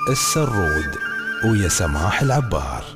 السرود ويا سماح العبار.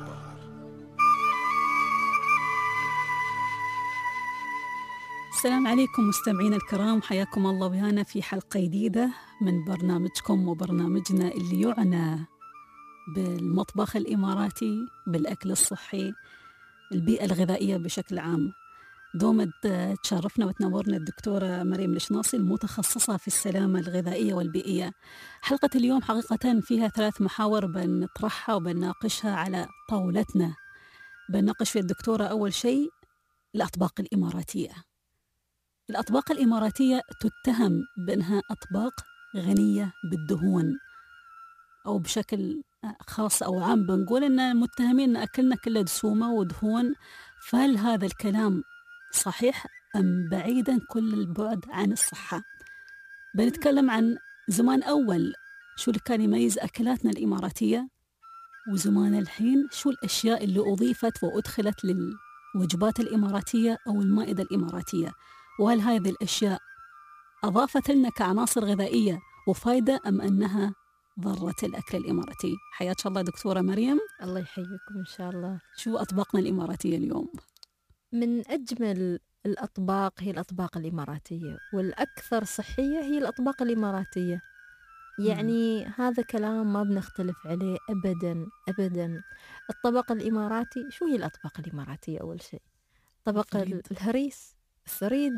السلام عليكم مستمعين الكرام، حياكم الله ويانا في حلقة جديدة من برنامجكم وبرنامجنا اللي يعنى بالمطبخ الإماراتي، بالأكل الصحي، البيئة الغذائية بشكل عام. دوم تشرفنا وتنورنا الدكتورة مريم الشناصي المتخصصة في السلامة الغذائية والبيئية. حلقة اليوم حقيقة فيها 3 محاور بنطرحها وبنناقشها على طاولتنا. بنناقش في الدكتورة أول شيء الأطباق الإماراتية. الأطباق الإماراتية تتهم بأنها أطباق غنية بالدهون، أو بشكل خاص أو عام بنقول أن متهمين أن أكلنا كله دسومة ودهون. فهل هذا الكلام صحيح أم بعيدا كل البعد عن الصحة؟ بنتكلم عن زمان أول شو اللي كان يميز أكلاتنا الإماراتية، وزمان الحين شو الأشياء اللي أضيفت وأدخلت للوجبات الإماراتية أو المائدة الإماراتية، وهل هذه الأشياء أضافت لنا كعناصر غذائية وفايدة أم أنها ضرت الأكل الإماراتي؟ حياك الله دكتورة مريم. الله يحييكم إن شاء الله. شو أطباقنا الإماراتية اليوم؟ من أجمل الأطباق هي الأطباق الإماراتية، والأكثر صحية هي الأطباق الإماراتية. يعني هذا كلام ما بنختلف عليه أبدا أبدا. الطبق الإماراتي، شو هي الأطباق الإماراتية؟ أول شيء طبق الهريس، الثريد،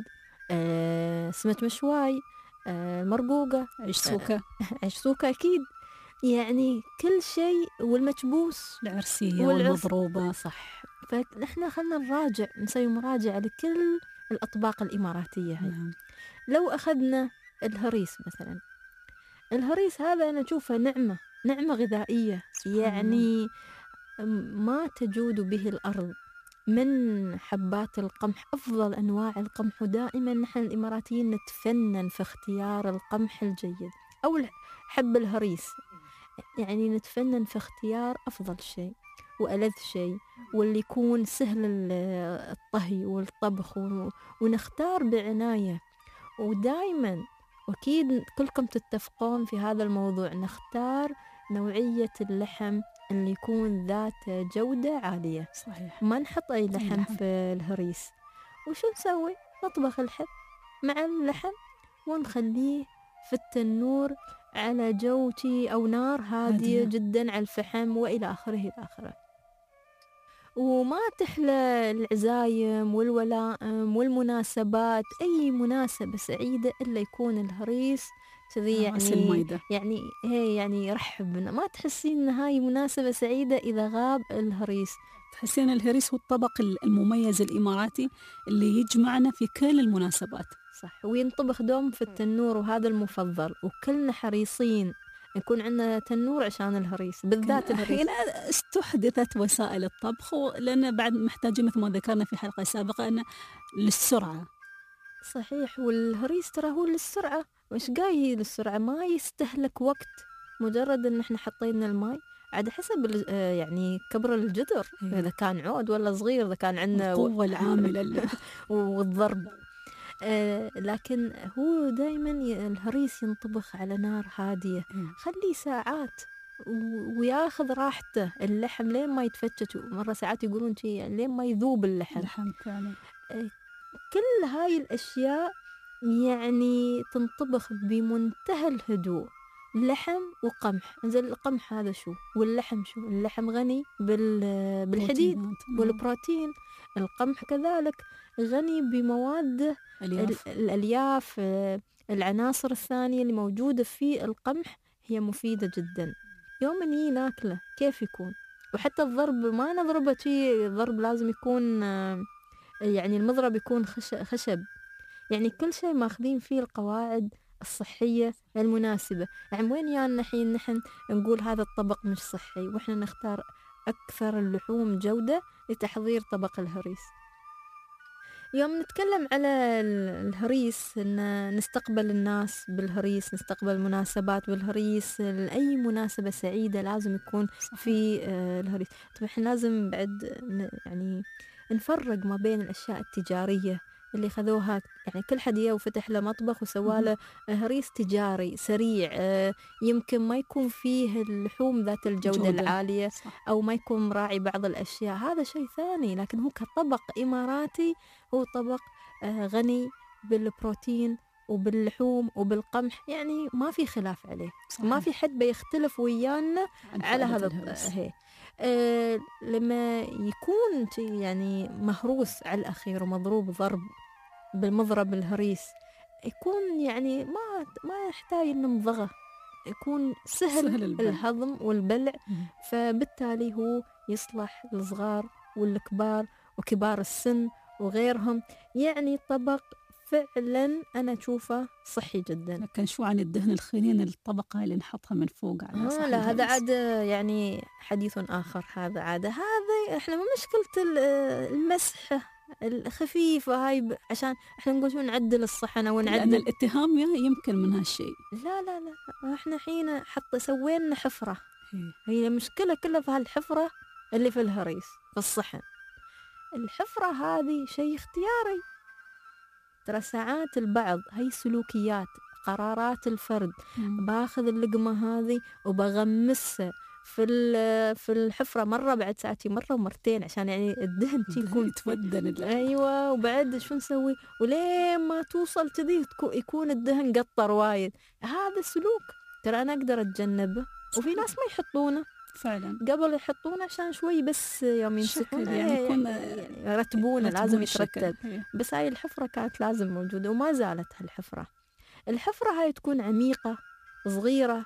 سمك مشواي، مرقوقة، عيش سوكة عيش سوكة أكيد، يعني كل شيء، والمكبوس، العرسية والمضروبة. صح. فنحن خلنا نسوي مراجعة لكل الأطباق الإماراتية هاي. نعم. لو أخذنا الهريس مثلا، الهريس هذا أنا أشوفه نعمة غذائية، يعني ما تجود به الأرض من حبات القمح، أفضل أنواع القمح. ودائما نحن الإماراتيين نتفنن في اختيار القمح الجيد أو حب الهريس، يعني نتفنن في اختيار أفضل شيء وألذ شيء، واللي يكون سهل الطهي والطبخ، ونختار بعناية. ودائما وأكيد كلكم تتفقون في هذا الموضوع، نختار نوعية اللحم اللي يكون ذات جودة عالية. صحيح. ما نحط أي لحم في الهريس. وشو نسوي؟ نطبخ الحب مع اللحم ونخليه في التنور على جوتي أو نار هادية جدا على الفحم، وإلى آخره إلى آخره. وما تحلى العزايم والولائم والمناسبات، أي مناسبة سعيدة إلا يكون الهريس كذي، يعني هي يعني يرحب بنا. ما تحسين إن هاي مناسبة سعيدة إذا غاب الهريس. تحسين الهريس هو الطبق المميز الإماراتي اللي يجمعنا في كل المناسبات. صح. وينطبخ دوم في التنور، وهذا المفضل، وكلنا حريصين يكون عندنا تنور عشان الهريس، بالذات الهريس. هنا استحدثت وسائل الطبخ، لأن بعد محتاجين مثل ما ذكرنا في حلقة سابقة أن للسرعة. صحيح. والهريس ترى هو للسرعة، مش جاي للسرعة، ما يستهلك وقت. مجرد ان احنا حطينا الماء على حسب يعني كبر الجدر، اذا كان عود ولا صغير، اذا كان عندنا القوة العاملة والضرب. لكن هو دائما الهريس ينطبخ على نار هادية، خليه ساعات وياخذ راحته اللحم لين ما يتفتت. مرة ساعات يقولون يعني لين ما يذوب اللحم فعلا. كل هاي الأشياء يعني تنطبخ بمنتهى الهدوء. لحم وقمح، زين القمح هذا شو، واللحم شو؟ اللحم غني بالحديد والبروتين. القمح كذلك غني بمواد الألياف، العناصر الثانية اللي موجودة في القمح هي مفيدة جدا. يوم نيجي ناكله كيف يكون؟ وحتى الضرب ما نضربه شيء، الضرب لازم يكون يعني المضرب يكون خشب، يعني كل شيء ماخذين فيه القواعد الصحية المناسبة. يعني وين يعني الحين نحن نقول هذا الطبق مش صحي وإحنا نختار أكثر اللحوم جودة لتحضير طبق الهريس؟ يوم نتكلم على الهريس، إن نستقبل الناس بالهريس، نستقبل مناسبات بالهريس، أي مناسبة سعيدة لازم يكون في الهريس. طبعا إحنا لازم بعد يعني نفرق ما بين الأشياء التجارية اللي خذوها يعني كل حد وفتح له مطبخ وسواله هريس تجاري سريع، يمكن ما يكون فيه اللحوم ذات الجودة العالية، صح. أو ما يكون مراعي بعض الأشياء، هذا شيء ثاني. لكن هو كطبق إماراتي هو طبق غني بالبروتين وباللحوم وبالقمح، يعني ما في خلاف عليه. صحيح. ما في حد بيختلف ويانا على هذا هي. لما يكون يعني مهروس على الأخير ومضروب ضرب بالمضرب الهريس، يكون يعني ما يحتاج نمضغه، يكون سهل الهضم والبلع. فبالتالي هو يصلح للصغار والكبار وكبار السن وغيرهم، يعني طبق فعلا أنا أشوفه صحي جدا. لكن شو عن الدهن الخنين، الطبقة اللي نحطها من فوق على صحن لا هذا عاد يعني حديث آخر. هذا عاد هذا إحنا مشكلة المسحة الخفيفة هاي، عشان إحنا نقول شو نعدل الصحن أو نعدل، لأن الاتهام يمكن من هالشيء. لا إحنا حين سوينا حفرة، هي المشكلة كلها في هالحفرة اللي في الهريس في الصحن. الحفرة هذه شيء اختياري، ترى ساعات البعض هي سلوكيات قرارات الفرد. باخذ اللقمة هذه وبغمسها في الحفرة مرة بعد ساعتين، مرة ومرتين، عشان يعني الدهن يكون يتودن. أيوة. وبعد شو نسوي ولين ما توصل كذي يكون الدهن قطر وايد. هذا سلوك ترى أنا أقدر أتجنبه، وفي ناس ما يحطونه فعلا قبل يحطونه عشان شوي بس يوم يمسكونه يعني يكون يرتبونه، لازم يترتب. بس هاي الحفرة كانت لازم موجودة وما زالت هالحفرة. الحفرة هاي تكون عميقة صغيرة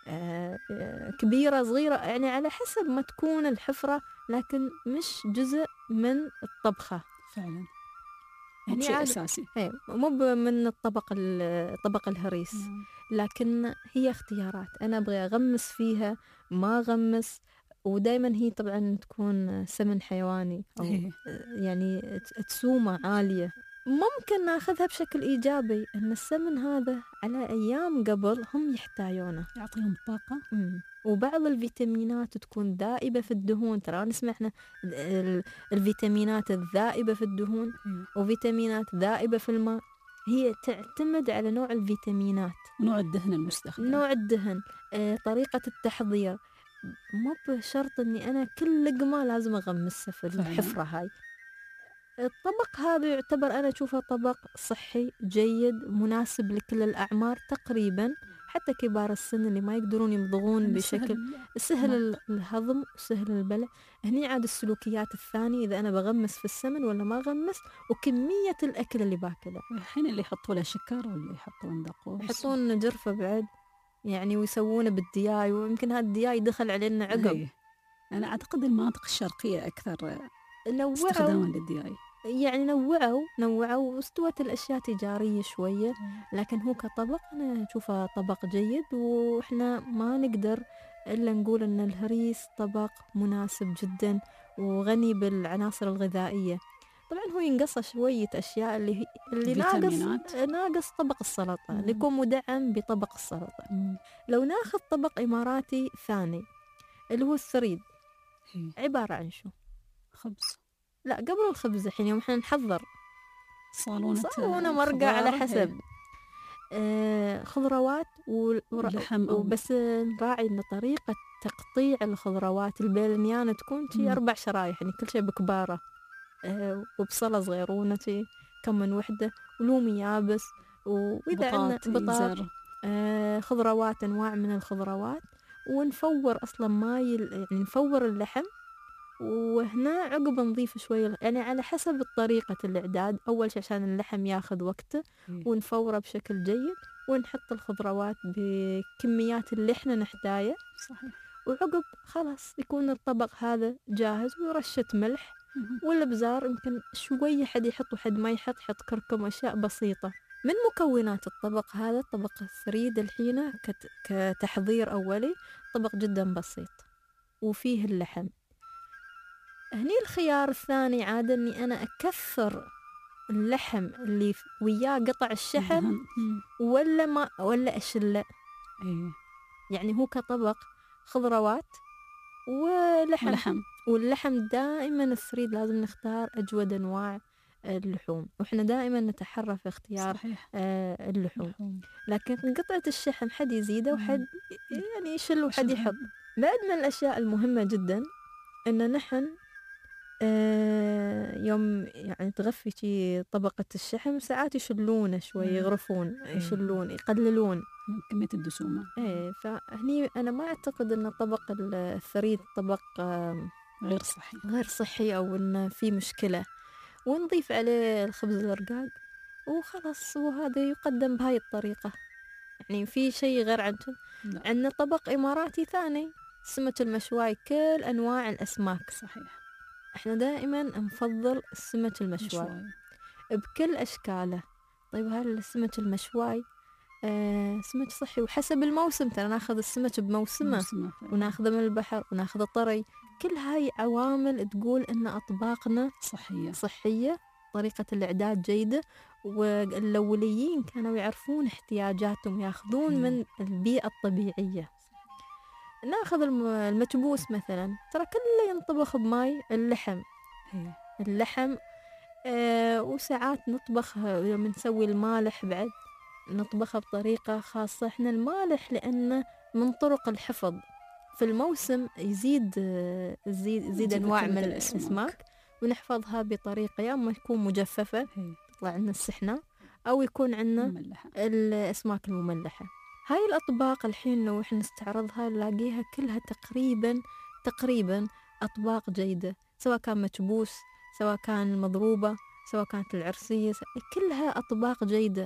كبيرة صغيرة، يعني على حسب ما تكون الحفرة، لكن مش جزء من الطبخة فعلا، يعني شيء أساسي. مو من طبق الهريس. لكن هي اختيارات، أنا أبغى أغمس فيها ما أغمس. ودايما هي طبعا تكون سمن حيواني أو يعني تسومة عالية، ممكن ناخذها بشكل إيجابي إن السمن هذا على أيام قبل هم يحتاجونه، يعطيهم طاقة. وبعض الفيتامينات تكون ذائبة في الدهون. ترى نسمع احنا الفيتامينات الذائبة في الدهون وفيتامينات ذائبة في الماء، هي تعتمد على نوع الفيتامينات، نوع الدهن المستخدم، نوع الدهن، طريقة التحضير. مو بشرط اني انا كل لقمة لازم اغمسها في الحفرة هاي. الطبق هذا يعتبر أنا أشوفه طبق صحي جيد مناسب لكل الأعمار تقريبا، حتى كبار السن اللي ما يقدرون يمضغون بشكل سهل الهضم وسهل البلع. هني عاد السلوكيات الثانية، إذا أنا بغمس في السمن ولا ما أغمس، وكمية الأكل اللي باكله. الحين اللي يحطوا له شكر واللي يحطون دقوس، يحطون جرفة بعد يعني، ويسوونه بالدياي، ويمكن هذا الدياي دخل علينا عقب. أنا أعتقد المناطق الشرقية أكثر استخداما للدياي، يعني نوعوا واستوت الأشياء تجارية شوية. لكن هو كطبق أنا أشوفه طبق جيد، وإحنا ما نقدر إلا نقول أن الهريس طبق مناسب جدا وغني بالعناصر الغذائية. طبعا هو ينقص شوية أشياء اللي ناقص طبق السلطة اللي يكون مدعم بطبق السلطة. لو ناخذ طبق إماراتي ثاني اللي هو الثريد، عبارة عن شو؟ خبز. لا قبل الخبز الحين يوم احنا نحضر صالونة مرقة على حسب خضروات ولحم، وبس نراعي ان طريقة تقطيع الخضروات البيلنيان تكون شي 4 شرايح، يعني كل شيء بكبارة، وبصلة صغيرونة كم من وحدة، ولوم يابس، وإذا عندنا بطاط، خضروات، أنواع من الخضروات. ونفور أصلا يعني نفور اللحم، وهنا عقب نضيف شوية يعني على حسب طريقة الإعداد. أول شيء عشان اللحم ياخذ وقته ونفوره بشكل جيد، ونحط الخضروات بكميات اللي احنا نحتاجه. صحيح. وعقب خلاص يكون الطبق هذا جاهز، ورشة ملح والبزار، يمكن شوية حد يحط وحد ما يحط كركم، أشياء بسيطة. من مكونات الطبق هذا، طبق الثريد الحين كتحضير أولي، طبق جدا بسيط وفيه اللحم. هني الخيار الثاني عادة أني أنا أكثر اللحم اللي وياه قطع الشحم ولا أشله. يعني هو كطبق خضروات ولحم. واللحم دائما الثريد لازم نختار أجود أنواع اللحوم، وإحنا دائما نتحرى في اختيار صحيح. اللحوم. لكن قطعة الشحم حد يزيده وحد يعني يشل وحد يشيلها. يحط. بعد من الأشياء المهمة جدا إن نحن يوم يعني تغفي شي طبقة الشحم ساعات يشلونه شوي، يغرفون، يشلون، يقللون من كمية الدسومة. ايه. فهني أنا ما أعتقد إن طبق الثريد طبق غير صحي. غير صحي أو إن في مشكلة، ونضيف عليه الخبز الرقاق وخلاص، وهذا يقدم بهاي الطريقة. يعني في شيء غير عنده. لا. عندنا طبق إماراتي ثاني، السمك المشواي، كل أنواع الأسماك. صحيح. احنا دائما نفضل السمك المشواي مشواي. بكل أشكاله. طيب هل السمك المشواي سمك صحي وحسب الموسم، ترى ناخذ السمك بموسمه وناخذه من البحر وناخذه طري. كل هاي عوامل تقول إن أطباقنا صحية، طريقة الإعداد جيدة، والأوليين كانوا يعرفون احتياجاتهم، ياخذون من البيئة الطبيعية. ناخذ المكبوس مثلا، ترى كله ينطبخ بماي. اللحم وساعات نطبخ يوم نسوي المالح بعد نطبخه بطريقة خاصة. احنا المالح لأنه من طرق الحفظ في الموسم يزيد أنواع من الأسماك، ونحفظها بطريقة يا أما تكون مجففة تطلع عنا السحنة، أو يكون عنا الأسماك المملحة. هاي الأطباق الحين لو إحنا نستعرضها نلاقيها كلها تقريبا أطباق جيدة، سواء كان مكبوس، سواء كان مضروبة، سواء كانت العرسية، كلها أطباق جيدة.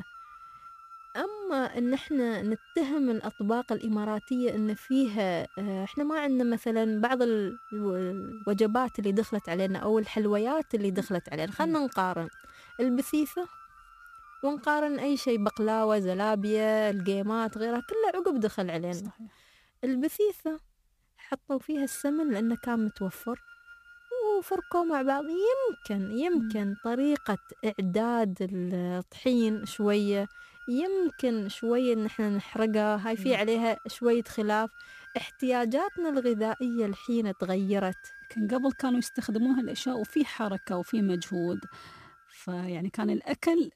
أما إن إحنا نتهم الأطباق الإماراتية إن فيها إحنا ما عندنا مثلا بعض الوجبات اللي دخلت علينا أو الحلويات اللي دخلت علينا. خلنا نقارن البثيثة ونقارن أي شيء، بقلاوة، زلابية، القيمات، غيرها كلها عقب دخل علينا. صحيح. البثيثة حطوا فيها السمن لأنه كان متوفر وفرقوا مع بعض. يمكن طريقة إعداد الطحين شوية، يمكن شوية إن إحنا نحرقها، هاي في عليها شوية خلاف. احتياجاتنا الغذائية الحين تغيرت. كان قبل كانوا يستخدمون هالأشياء وفي حركة وفي مجهود، فيعني كان الأكل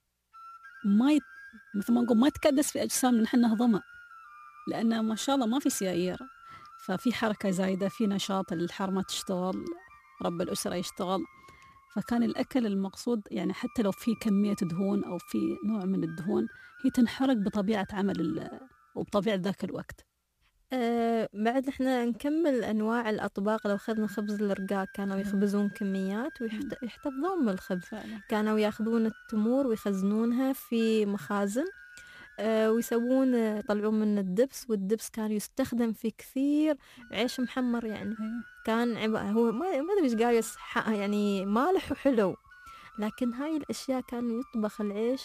مثل ما نقول ما يتكدس في أجسامنا نحن نهضمه، لأن ما شاء الله ما في سيايير، ففي حركة زايدة، في نشاط، الحرمة تشتغل، رب الأسرة يشتغل، فكان الأكل المقصود يعني حتى لو في كمية دهون أو في نوع من الدهون هي تنحرق بطبيعة عمل وبطبيعة ذاك الوقت. بعد احنا نكمل أنواع الأطباق. لو أخذنا خبز الرقاق كانوا يخبزون كميات ويحتفظون بالخبز. كانوا ياخذون التمور ويخزنونها في مخازن ويسوون يطلعون من الدبس، والدبس كان يستخدم في كثير عيش محمر. يعني كان هو ما أدري إيش قال يعني مالح وحلو، لكن هاي الأشياء كان يطبخ العيش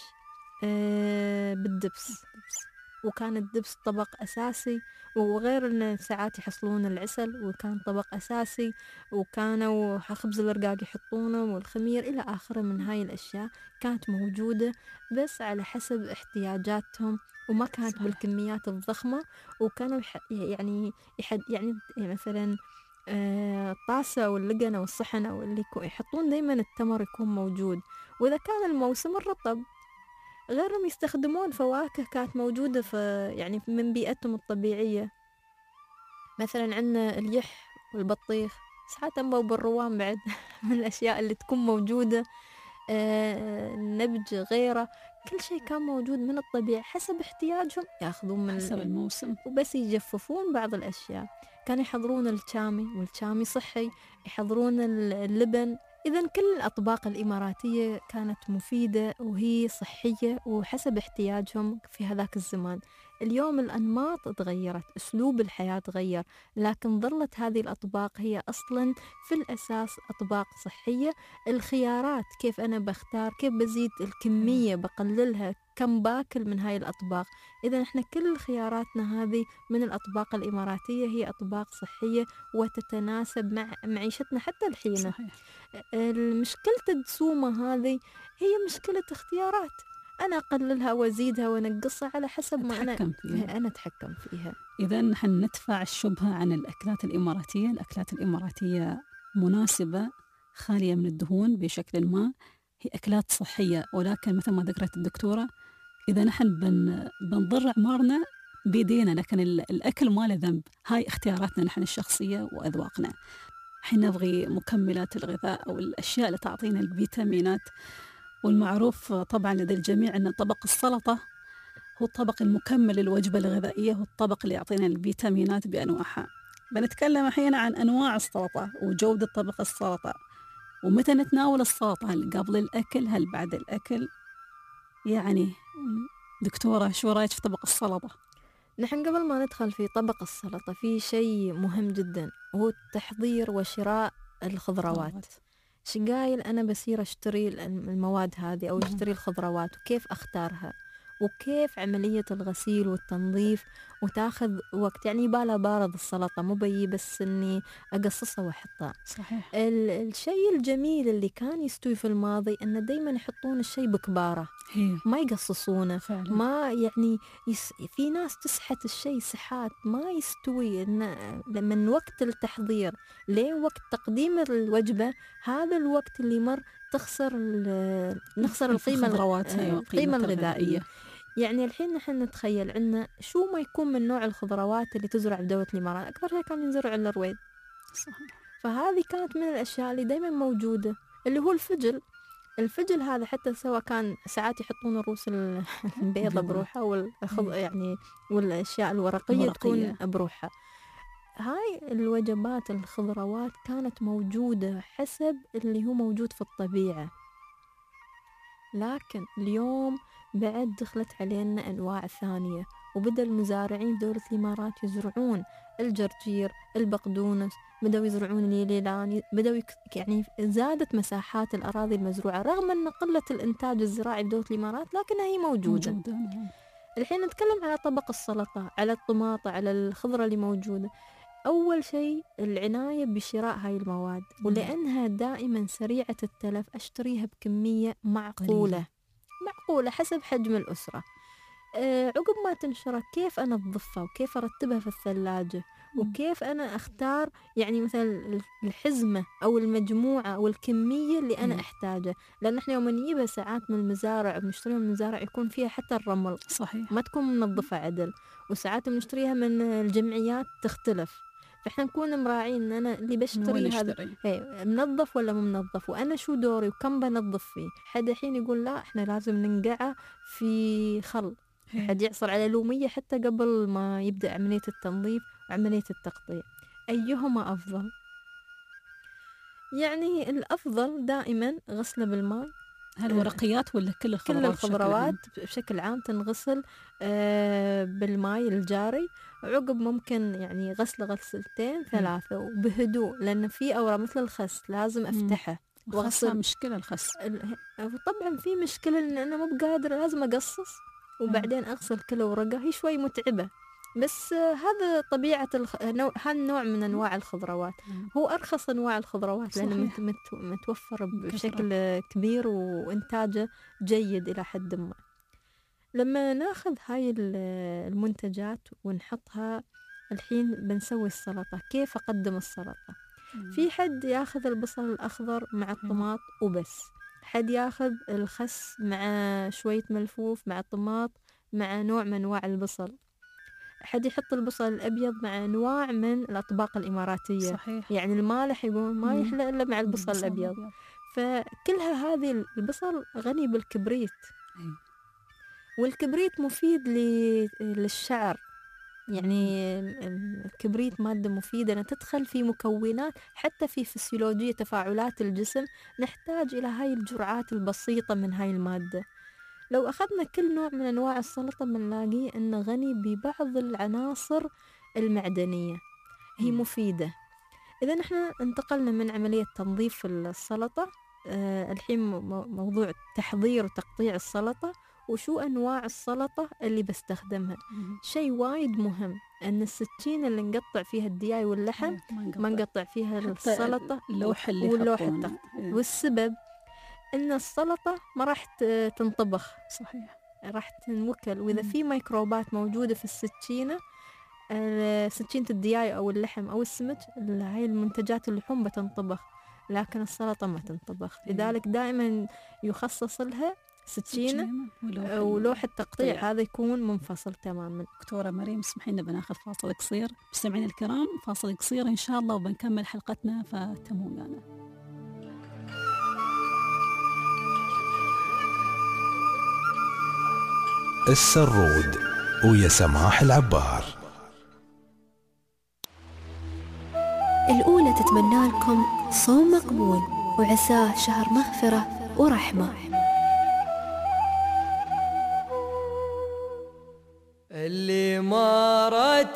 بالدبس، وكان الدبس طبق أساسي. وغير أن ساعات يحصلون العسل وكان طبق أساسي، وكانوا خبز الرقاق يحطونه والخمير إلى آخره من هاي الأشياء كانت موجودة بس على حسب احتياجاتهم، وما كانت بالكميات الضخمة. وكانوا يعني مثلا الطاسة واللقنة والصحنة واللي يحطون دايما التمر يكون موجود، وإذا كان الموسم الرطب. غيرهم يستخدمون فواكه كانت موجودة في يعني من بيئتهم الطبيعية. مثلا عندنا اليح والبطيخ، ساعات أنبو بالروان بعد من الأشياء اللي تكون موجودة. نبج غيره، كل شيء كان موجود من الطبيعة حسب احتياجهم، ياخذون من حسب الموسم وبس يجففون بعض الأشياء. كانوا يحضرون الشامي، والشامي صحي، يحضرون اللبن. إذن كل الأطباق الإماراتية كانت مفيدة وهي صحية وحسب احتياجهم في هذاك الزمان. اليوم الأنماط تغيرت، أسلوب الحياة تغير، لكن ظلت هذه الأطباق هي أصلا في الأساس أطباق صحية. الخيارات كيف أنا بختار، كيف بزيد الكمية، بقللها، كم باكل من هاي الأطباق. إذا إحنا كل خياراتنا هذه من الأطباق الإماراتية هي أطباق صحية وتتناسب مع معيشتنا حتى الحين. صحيح. المشكلة الدسومة هذه هي مشكلة اختيارات، أنا أقللها وأزيدها وأنقصها على حسب ما أنا أتحكم فيها. إذا نحن ندفع الشبهة عن الأكلات الإماراتية. الأكلات الإماراتية مناسبة، خالية من الدهون بشكل ما، هي أكلات صحية، ولكن مثل ما ذكرت الدكتورة إذا نحن بنضر أعمارنا بيدينا، لكن الأكل ما له ذنب. هاي اختياراتنا نحن الشخصية وأذواقنا. حين نبغي مكملات الغذاء أو الأشياء اللي تعطينا الفيتامينات، والمعروف طبعا لدى الجميع أن طبق السلطة هو الطبق المكمل للوجبة الغذائية، هو الطبق اللي يعطينا الفيتامينات بأنواعها. بنتكلم الحين عن أنواع السلطة وجودة طبق السلطة، ومتى نتناول السلطة، هل قبل الأكل هل بعد الأكل؟ يعني دكتورة شو رأيك في طبق السلطة؟ نحن قبل ما ندخل في طبق السلطة في شيء مهم جدا، وهو التحضير وشراء الخضروات. شقايل أنا بصير أشتري المواد هذه أو أشتري الخضروات، وكيف أختارها، وكيف عملية الغسيل والتنظيف، وتاخذ وقت. يعني يبالها بارد السلطة، مو بي بس إني أقصصها وأحطها. صحيح. الشيء الجميل اللي كان يستوي في الماضي إنه دايما يحطون الشيء بكباره، ما يقصصونه فعلا. ما يعني في ناس تسحت الشيء سحات ما يستوي. من وقت التحضير لين وقت تقديم الوجبة، هذا الوقت اللي مر نخسر القيمة الغذائية. يعني الحين نحن نتخيل عندنا شو ما يكون من نوع الخضروات اللي تزرع بدولة الإمارات، أكثر شيء كان ينزرع الرويد. صحيح. فهذه كانت من الأشياء اللي دايما موجودة، اللي هو الفجل هذا. حتى سواء كان ساعات يحطون الروس البيضة بروحها يعني والأشياء الورقية تكون بروحها. هاي الوجبات الخضروات كانت موجودة حسب اللي هو موجود في الطبيعة، لكن اليوم بعد دخلت علينا أنواع ثانية، وبدأ المزارعين في دولة الإمارات يزرعون الجرجير، البقدونس، بدأوا يزرعون اليليلان، بدأوا يعني زادت مساحات الأراضي المزروعة رغم أن قلة الإنتاج الزراعي في دولة الإمارات، لكنها هي موجودة. الحين نتكلم على طبق السلطة، على الطماطة، على الخضرة اللي موجودة. أول شيء العناية بشراء هاي المواد، ولأنها دائما سريعة التلف أشتريها بكمية معقولة حسب حجم الأسرة. عقب ما تنشرها كيف أنا أضفها، وكيف أرتبها في الثلاجة، وكيف أنا أختار يعني مثلا الحزمة أو المجموعة أو الكمية اللي أنا أحتاجها. لأن إحنا يوم نجيبها ساعات من المزارع وبنشتريها من المزارع يكون فيها حتى الرمل، صحيح، ما تكون منظفة عدل، وساعات بنشتريها من الجمعيات تختلف. فإحنا نكون مراعين إن أنا اللي بشتري هذا منظف ولا مو منظف، وأنا شو دوري وكم بنظف فيه. حد الحين يقول لا إحنا لازم ننقعه في خل، حد يعصر على لومية حتى قبل ما يبدأ عملية التنظيف وعملية التقطيع. أيهما أفضل؟ يعني الأفضل دائما غسله بالماء. هالورقيات ولا كل الخضروات بشكل عام تنغسل بالماء الجاري، عقب ممكن يعني غسلتين ثلاثة وبهدوء، لأن في أوراق مثل الخس لازم أفتحه وغسل. مشكلة الخس طبعا في مشكلة إن أنا مو بقادرة، لازم أقصص وبعدين أغسل كل ورقة، هي شوي متعبة، بس هذا طبيعة هالنوع من أنواع الخضروات. هو أرخص أنواع الخضروات لأنه متوفر بشكل كبير وإنتاجه جيد إلى حد ما. لما ناخذ هاي المنتجات ونحطها الحين بنسوي السلطة، كيف أقدم السلطة؟ في حد ياخذ البصل الأخضر مع الطماط وبس، حد ياخذ الخس مع شوية ملفوف مع الطماط مع نوع من أنواع البصل، حد يحط البصل الأبيض مع أنواع من الأطباق الإماراتية. صحيح. يعني المالح يقول ما يحلى إلا مع البصل الأبيض. فكلها هذه البصل غني بالكبريت، والكبريت مفيد للشعر. يعني الكبريت مادة مفيدة تدخل في مكونات حتى في فسيولوجية تفاعلات الجسم، نحتاج إلى هاي الجرعات البسيطة من هاي المادة. لو أخذنا كل نوع من أنواع السلطة بنلاقيه أنه غني ببعض العناصر المعدنية هي مفيدة. إذا نحن انتقلنا من عملية تنظيف السلطة، الحين موضوع تحضير وتقطيع السلطة وشو أنواع السلطة اللي بستخدمها. شيء وايد مهم أن السكين اللي نقطع فيها الدياي واللحم ما نقطع فيها السلطة واللوحة التقطيع. والسبب إن السلطة ما راح تنطبخ، صحيح، راح تنوكل، وإذا في ميكروبات موجودة في السكينة، سكينة الدياي أو اللحم أو السمك، هاي المنتجات اللحوم بتنطبخ. لكن السلطة ما تنطبخ. لذلك دائما يخصص لها سكينة ولوح التقطيع، هذا يكون منفصل تماما. دكتورة مريم اسمحي لنا بناخذ فاصل قصير. مستمعينا الكرام فاصل قصير إن شاء الله وبنكمل حلقتنا، فتموا ويانا. السرود ويا سماح العبار. الأولى تتمنى لكم صوم مقبول وعساه شهر مغفرة ورحمة. اللي مرت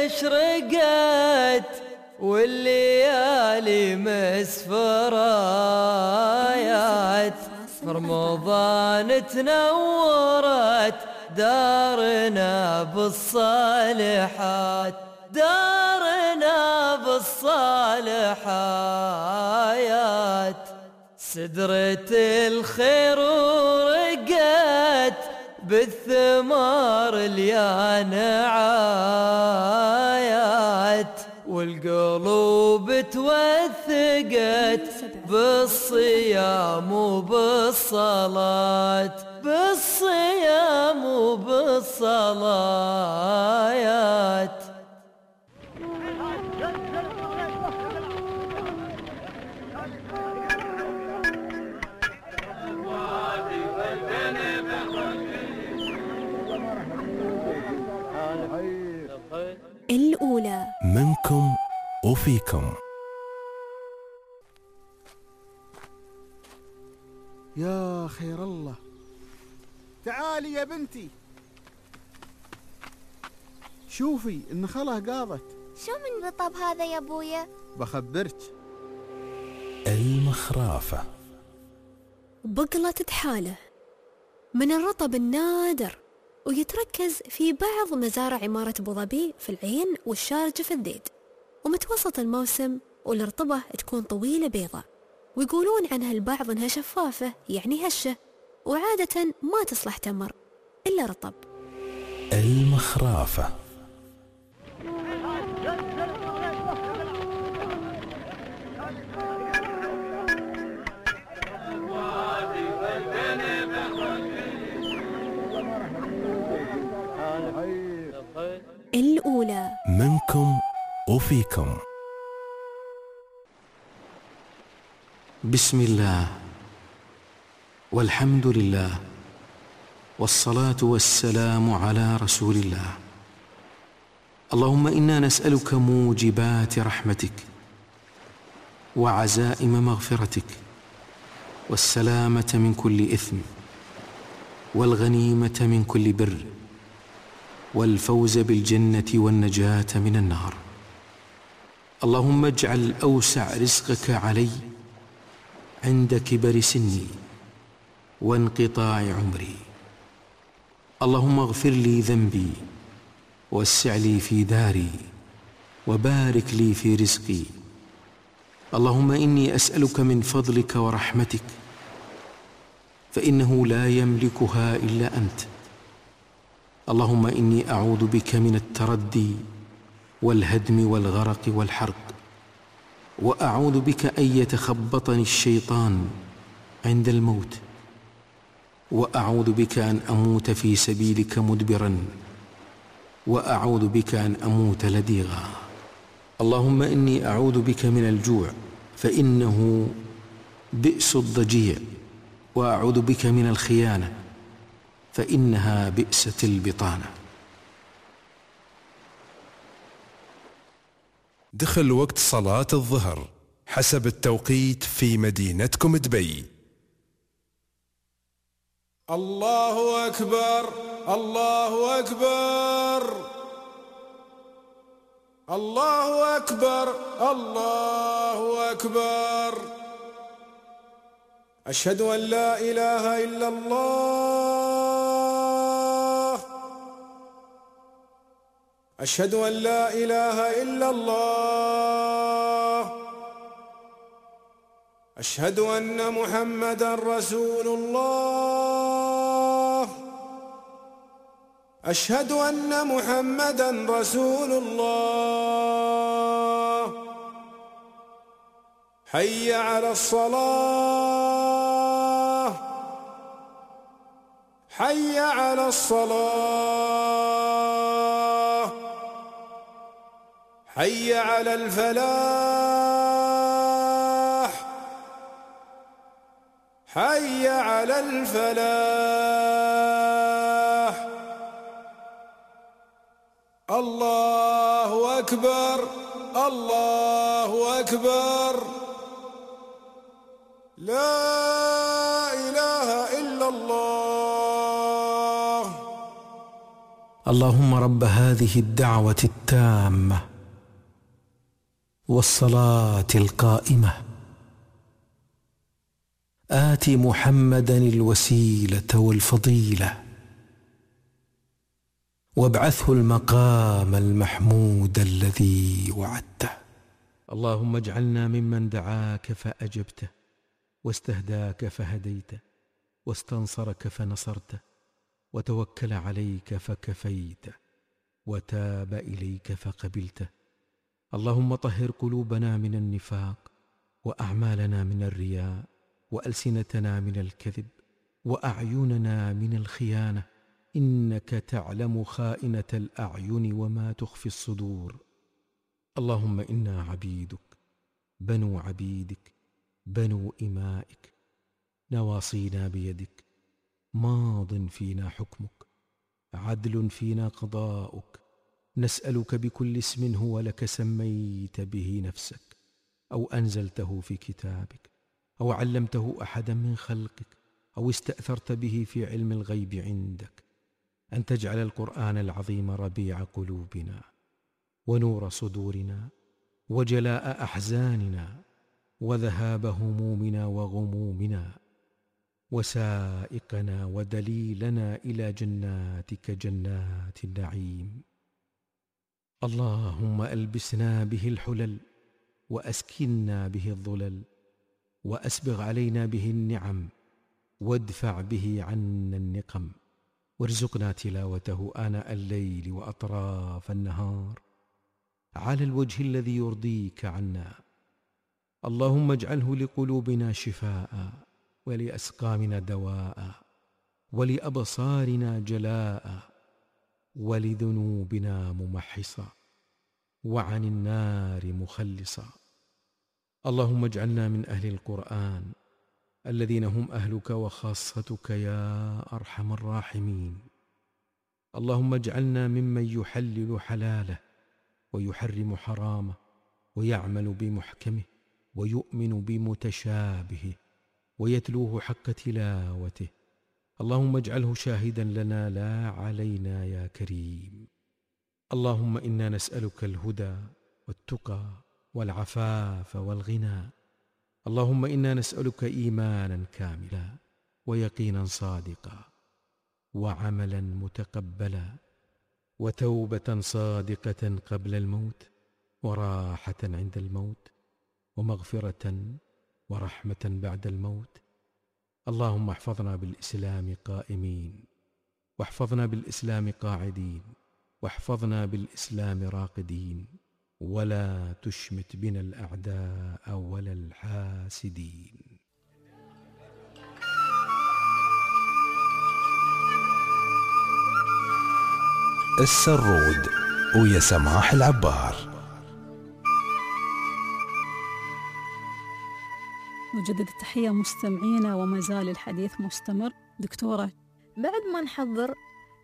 اشرقت والليالي مسفرايات، رمضان تنورت دارنا بالصالحات، دارنا بالصالحات. سدرة الخير ورقت بالثمار اليانعايات، والقلوب توثقت بالصيام وبالصلاة، بالصيام وبالصلاة. الأولى منكم وفيكم. يا خير الله، تعالي يا بنتي، شوفي النخلة قاضت. شو من رطب هذا يا ابويا؟ بخبرك. المخرافة. بقلة تحاله من الرطب النادر، ويتركز في بعض مزارع عمارة أبو ظبي في العين والشارجة في الذيد، ومتوسط الموسم والرطبة تكون طويلة بيضة، ويقولون عنها البعض إنها شفافة يعني هشة، وعادة ما تصلح تمر إلا رطب. المخرافة. الأولى منكم وفيكم. بسم الله والحمد لله والصلاة والسلام على رسول الله. اللهم إنا نسألك موجبات رحمتك وعزائم مغفرتك والسلامة من كل إثم والغنيمة من كل بر والفوز بالجنة والنجاة من النار. اللهم اجعل أوسع رزقك علي عند كبر سني وانقطاع عمري. اللهم اغفر لي ذنبي ووسع لي في داري وبارك لي في رزقي. اللهم إني أسألك من فضلك ورحمتك، فإنه لا يملكها إلا أنت. اللهم إني أعوذ بك من التردي والهدم والغرق والحرق، وأعوذ بك أن يتخبطني الشيطان عند الموت، وأعوذ بك أن أموت في سبيلك مدبرا، وأعوذ بك أن أموت لديغا. اللهم إني أعوذ بك من الجوع فإنه بئس الضجيع، وأعوذ بك من الخيانة فإنها بئست البطانة. دخل وقت صلاة الظهر حسب التوقيت في مدينتكم دبي. الله أكبر، الله أكبر، الله أكبر، الله أكبر. أشهد أن لا إله إلا الله، أشهد أن لا إله إلا الله، أشهد أن محمدًا رسول الله، أشهد أن محمدًا رسول الله. حي على الصلاة حي على الصلاة حي على الفلاح حي على الفلاح. الله أكبر الله أكبر لا إله إلا الله. اللهم رب هذه الدعوة التامة والصلاة القائمة آت محمدا الوسيلة والفضيلة وابعثه المقام المحمود الذي وعدته. اللهم اجعلنا ممن دعاك فأجبته واستهداك فهديته واستنصرك فنصرته وتوكل عليك فكفيته وتاب إليك فقبلته. اللهم طهر قلوبنا من النفاق وأعمالنا من الرياء وألسنتنا من الكذب وأعيننا من الخيانة، إنك تعلم خائنة الأعين وما تخفي الصدور. اللهم إنا عبيدك بنو عبيدك بنو إمائك نواصينا بيدك ماض فينا حكمك عدل فينا قضاؤك. نسألك بكل اسم هو لك سميت به نفسك أو أنزلته في كتابك أو علمته أحدا من خلقك أو استأثرت به في علم الغيب عندك أن تجعل القرآن العظيم ربيع قلوبنا ونور صدورنا وجلاء أحزاننا وذهاب همومنا وغمومنا وسائقنا ودليلنا إلى جناتك جنات النعيم. اللهم ألبسنا به الحلل وأسكننا به الظلل وأسبغ علينا به النعم وادفع به عنا النقم، وارزقنا تلاوته آناء الليل وأطراف النهار على الوجه الذي يرضيك عنا. اللهم اجعله لقلوبنا شفاء ولأسقامنا دواء ولأبصارنا جلاء ولذنوبنا ممحصا وعن النار مخلصا. اللهم اجعلنا من أهل القرآن الذين هم أهلك وخاصتك يا أرحم الراحمين. اللهم اجعلنا ممن يحلل حلاله ويحرم حرامه ويعمل بمحكمه ويؤمن بمتشابهه ويتلوه حق تلاوته. اللهم اجعله شاهدا لنا لا علينا يا كريم. اللهم إنا نسألك الهدى والتقى والعفاف والغنى. اللهم إنا نسألك إيمانا كاملا ويقينا صادقا وعملا متقبلا وتوبة صادقة قبل الموت وراحة عند الموت ومغفرة ورحمة بعد الموت. اللهم احفظنا بالإسلام قائمين واحفظنا بالإسلام قاعدين واحفظنا بالإسلام راقدين ولا تشمت بنا الأعداء ولا الحاسدين. السرود ويا سماح العبار. نجدد التحية مستمعينا وما زال الحديث مستمر. دكتورة، بعد ما نحضر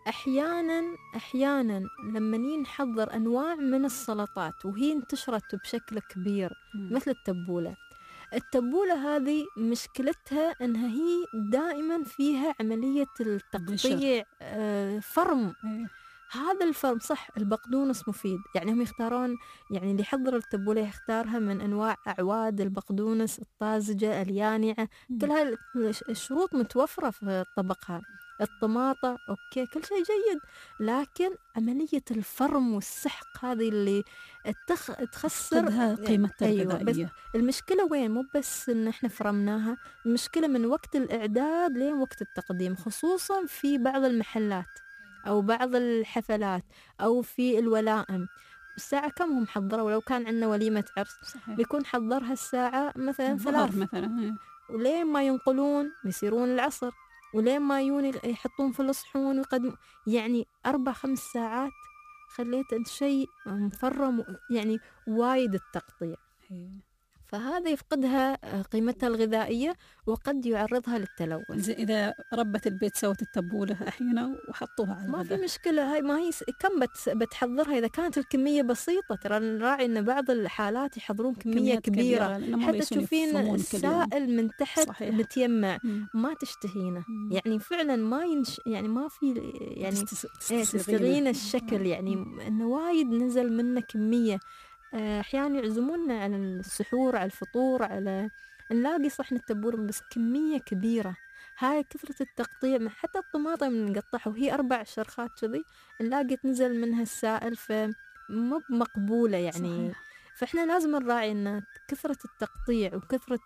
أحيانا لما نحضر أنواع من السلطات وهي انتشرت بشكل كبير مثل التبولة هذه مشكلتها أنها هي دائما فيها عملية التقطيع فرم. هذا الفرم صح البقدونس مفيد، يعني هم يختارون، يعني اللي يحضر التبولة يختارها من أنواع أعواد البقدونس الطازجة اليانعة، كل هاي الشروط متوفرة في طبقها. الطماطة أوكي كل شيء جيد، لكن عملية الفرم والسحق هذه اللي تخسر قيمتها الغذائية. بس المشكلة وين؟ مو بس إن إحنا فرمناها، المشكلة من وقت الإعداد لين وقت التقديم، خصوصا في بعض المحلات أو بعض الحفلات أو في الولائم. الساعة كم هم حضروا؟ لو كان عندنا وليمة عرس صحيح. بيكون حضرها الساعة مثلا الظهر 3 مثلا. ولين ما ينقلون بيصيرون العصر، ولين ما يحطون في الصحون ويقدمون، يعني 4-5 ساعات. خليت أنت شيء مفرم، يعني وايد التقطيع. فهذا يفقدها قيمتها الغذائية وقد يعرضها للتلوث. زي إذا ربة البيت سوت التبولة أحيانا وحطوها على ما الغداء، في مشكلة. هاي ما هي كم بتحضرها إذا كانت الكمية بسيطة. ترى نراعي إن بعض الحالات يحضرون كمية كبيرة حتى تشوفين السائل من تحت صحيح. متيمع ما تشتهينه. يعني فعلا ما يعني ما في يعني تستغين الشكل، يعني إنه وايد نزل منه كمية. أحيانا يعزمونا على السحور، على الفطور، على نلاقي صحن التبول بس كمية كبيرة. هاي كثرة التقطيع. حتى الطماطم نقطعها وهي 4 شرخات كذي نلاقي تنزل منها السائل، فمو مقبولة يعني. صحيح. فإحنا لازم نراعي أن كثرة التقطيع وكثرة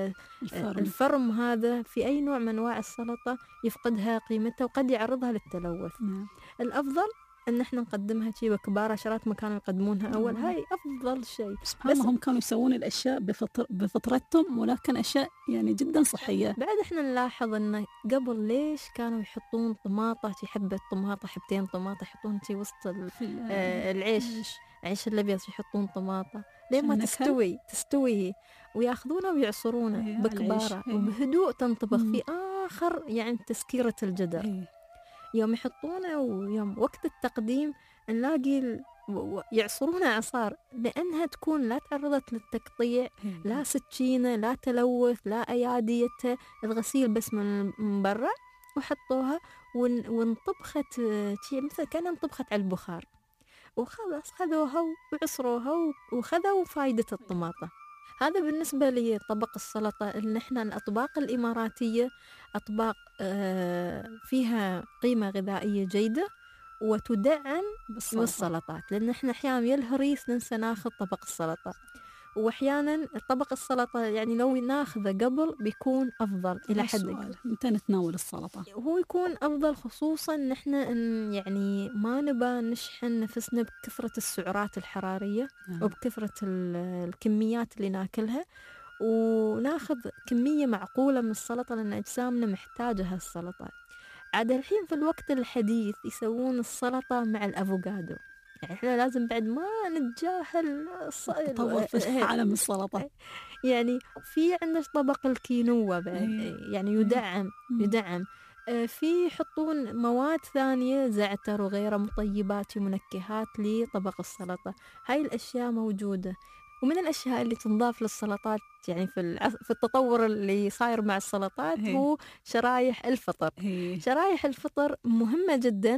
الفرم هذا في أي نوع من أنواع السلطة يفقدها قيمتها وقد يعرضها للتلوث. الأفضل ان احنا نقدمها شيء وكبار عشرات ما كانوا يقدمونها اول. هاي افضل شيء. بس هم كانوا يسوون الاشياء بفطرتهم، ولكن اشياء يعني جدا صحيه. بعد احنا نلاحظ انه قبل ليش كانوا يحطون طماطه، حبه طماطه، حبتين طماطه يحطون شيء وسط العيش، عيش الابيض يحطون طماطه لين ما تستوي هي، وياخذونها ويعصرونها بكباره وبهدوء تنطبخ في اخر يعني تسكيره الجدر. يوم يحطونه ويوم وقت التقديم نلاقي يعصرونها عصار، لأنها تكون لا تعرضت للتقطيع، لا سكينة، لا تلوث، لا أياديتها، الغسيل بس من برا، وحطوها وانطبخت مثل كأنها انطبخت على البخار، وخلاص خذوها وعصروها وخذوا فايدة الطماطة. هذا بالنسبة لطبق السلطة. إن إحنا الأطباق الإماراتية أطباق فيها قيمة غذائية جيدة وتدعم بالسلطات، لأن إحنا أحيانا يلهريس ننسى ناخذ طبق السلطة، وأحيانا طبق السلطة يعني لو ناخذه قبل بيكون أفضل إلى حد. متى نتناول السلطة؟ هو يكون أفضل، خصوصا إن إحنا يعني ما نبى نشحن نفسنا بكثرة السعرات الحرارية وبكثرة الكميات اللي ناكلها، وناخذ كمية معقولة من السلطة لأن أجسامنا محتاجة هالسلطة. عاد الحين في الوقت الحديث يسوون السلطة مع الأفوكادو، يعني إحنا لازم بعد ما نتجاهل التطور في عالم السلطة. يعني في عندنا طبق الكينوا بعد يعني يدعم في يحطون مواد ثانية زعتر وغيره مطيبات ومنكهات لطبق السلطة. هاي الأشياء موجودة. ومن الأشياء اللي تنضاف للسلطات يعني في التطور اللي صاير مع السلطات هو شرايح الفطر. شرايح الفطر مهمة جدا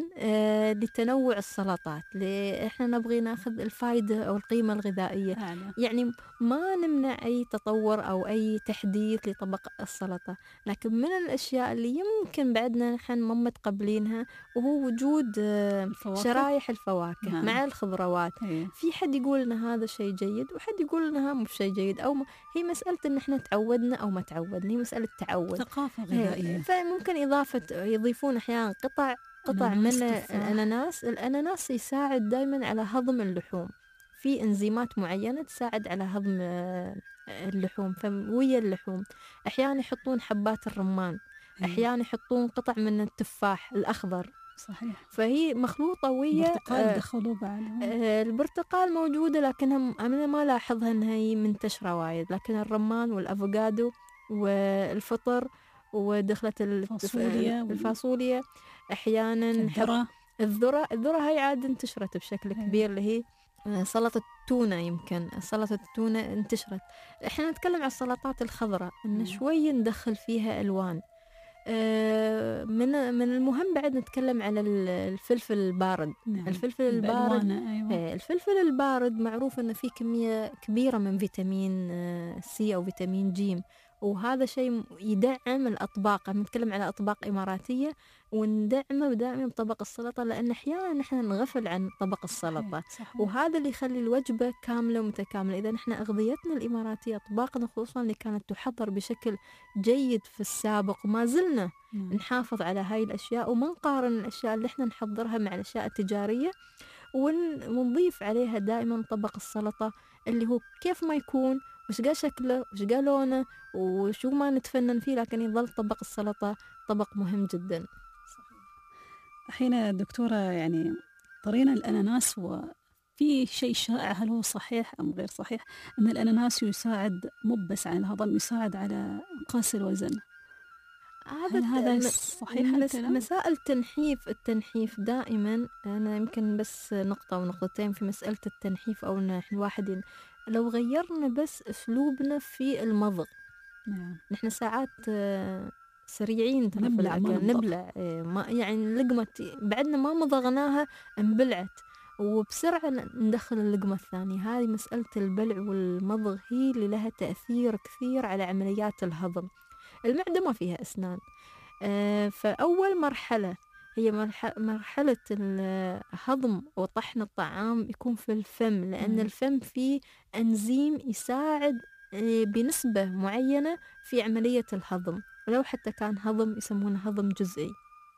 لتنوع السلطات. إحنا نبغي ناخذ الفائدة أو القيمة الغذائية. يعني ما نمنع أي تطور أو أي تحديث لطبق السلطة، لكن من الأشياء اللي يمكن بعدنا نحن ما متقبلينها وهو وجود شرايح الفواكه مع الخضروات. في حد يقول إن هذا شيء جيد وحد يقول إنها مش شيء جيد، أو هي مسألة إن إحنا تعودنا أو ما تعودنا، هي مسألة تعود، ثقافة غذائية. فممكن يضيفون أحيانا قطع من الأناناس يساعد دائما على هضم اللحوم، في إنزيمات معينة تساعد على هضم اللحوم. فويا اللحوم أحيانا يحطون حبات الرمان، أحيانا يحطون قطع من التفاح الأخضر. صحيح. فهي مخلوطة ويا البرتقال دخلوا بعد. البرتقال موجودة لكنها أنا ما لاحظها أنها هي منتشرة وايد، لكن الرمان والأفوكادو والفطر ودخلت الفاصوليا أحيانا الذرة هاي عاد انتشرت بشكل كبير، اللي هي سلطة التونة. يمكن سلطة التونة انتشرت. احنا نتكلم عن السلطات الخضراء ان شوي ندخل فيها ألوان. من المهم بعد نتكلم على الفلفل البارد. الفلفل البارد الفلفل البارد معروف انه فيه كمية كبيرة من فيتامين سي او فيتامين جيم، وهذا شيء يدعم الأطباق. نتكلم على أطباق إماراتية وندعمه ودائما بطبق السلطة، لأن أحيانا نحن نغفل عن طبق السلطة. وهذا اللي يخلي الوجبة كاملة ومتكاملة. إذا نحن أغذيتنا الإماراتية أطباقنا خصوصا اللي كانت تحضر بشكل جيد في السابق وما زلنا نحافظ على هاي الأشياء وما نقارن الأشياء اللي احنا نحضرها مع الأشياء التجارية، ونضيف عليها دائما طبق السلطة اللي هو كيف ما يكون، وش قا شكله وش قا لونه وشو ما نتفنن فيه، لكن يظل طبق السلطة طبق مهم جدا. الحين دكتورة يعني طرينا الأناناس، وفي شيء شائع هل هو صحيح أم غير صحيح أن الأناناس يساعد مو بس على الهضم، يساعد على إنقاص الوزن؟ هذا صحيح؟ مسائل التنحيف دائما، أنا يمكن بس نقطة ونقطتين في مسألة التنحيف، أو إن الواحد لو غيرنا بس أسلوبنا في المضغ. نحن ساعات سريعين نبلع ما يعني لقمة بعدنا ما مضغناها انبلعت وبسرعة ندخل اللقمة الثانية. هذه مسألة البلع والمضغ هي اللي لها تأثير كثير على عمليات الهضم. المعدة ما فيها أسنان، فأول مرحلة هي مرحلة الهضم وطحن الطعام يكون في الفم، لأن الفم فيه أنزيم يساعد بنسبة معينة في عملية الهضم، ولو حتى كان هضم يسمونه هضم جزئي.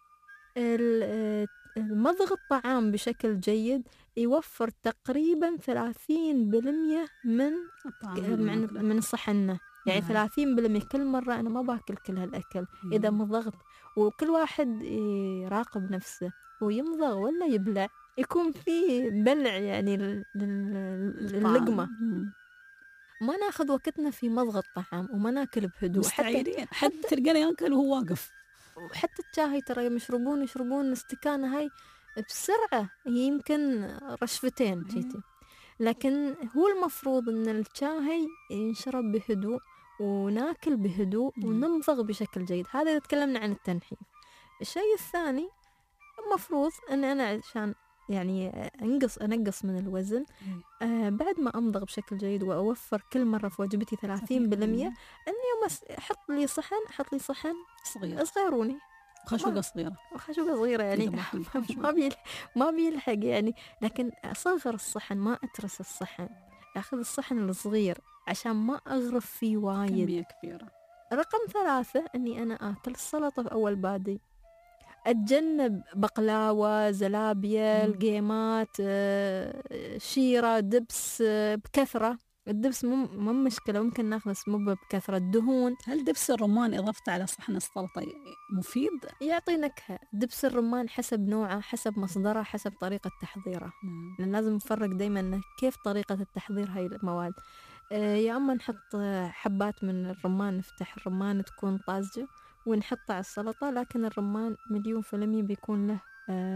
مضغ الطعام بشكل جيد يوفر تقريبا 30% من صحننا، يعني 30% كل مرة أنا ما باكل كل هالأكل إذا مضغت. وكل واحد يراقب نفسه ويمضغ ولا يبلع، يكون فيه بلع يعني اللقمة. ما ناخذ وقتنا في مضغ الطعام وما ناكل بهدوء، حتى تلقاني ياكل وهو واقف. وحتى الشاي ترى يشربون استكانة هاي بسرعة، يمكن رشفتين شيتي، لكن هو المفروض ان الشاي ينشرب بهدوء وناكل بهدوء ونمضغ بشكل جيد. هذا إذا تكلمنا عن التنحيف. الشيء الثاني المفروض ان انا عشان يعني أنقص من الوزن، بعد ما أمضغ بشكل جيد وأوفر كل مرة في وجبتي 30%، أني أحط لي صحن صغيروني، خشوقة صغيرة يعني ما بيلحق يعني، لكن أصغر الصحن، ما أترس الصحن، أخذ الصحن الصغير عشان ما أغرف فيه وايد كمية كبيرة. رقم 3 أني أنا أكل السلطة في أول بادي، أتجنب بقلاوة، زلابية، قيمات، شيرة، دبس بكثرة. الدبس مو مشكلة، ممكن ناخذ مو بكثرة. الدهون، هل دبس الرمان إضافته على صحن السلطة مفيد؟ يعطي نكهة. دبس الرمان حسب نوعه، حسب مصدره، حسب طريقة تحضيره. لأن لازم نفرق دايما كيف طريقة التحضير هاي المواد. يا أما نحط حبات من الرمان، نفتح الرمان تكون طازجة ونحطها على السلطة، لكن الرمان 100% بيكون له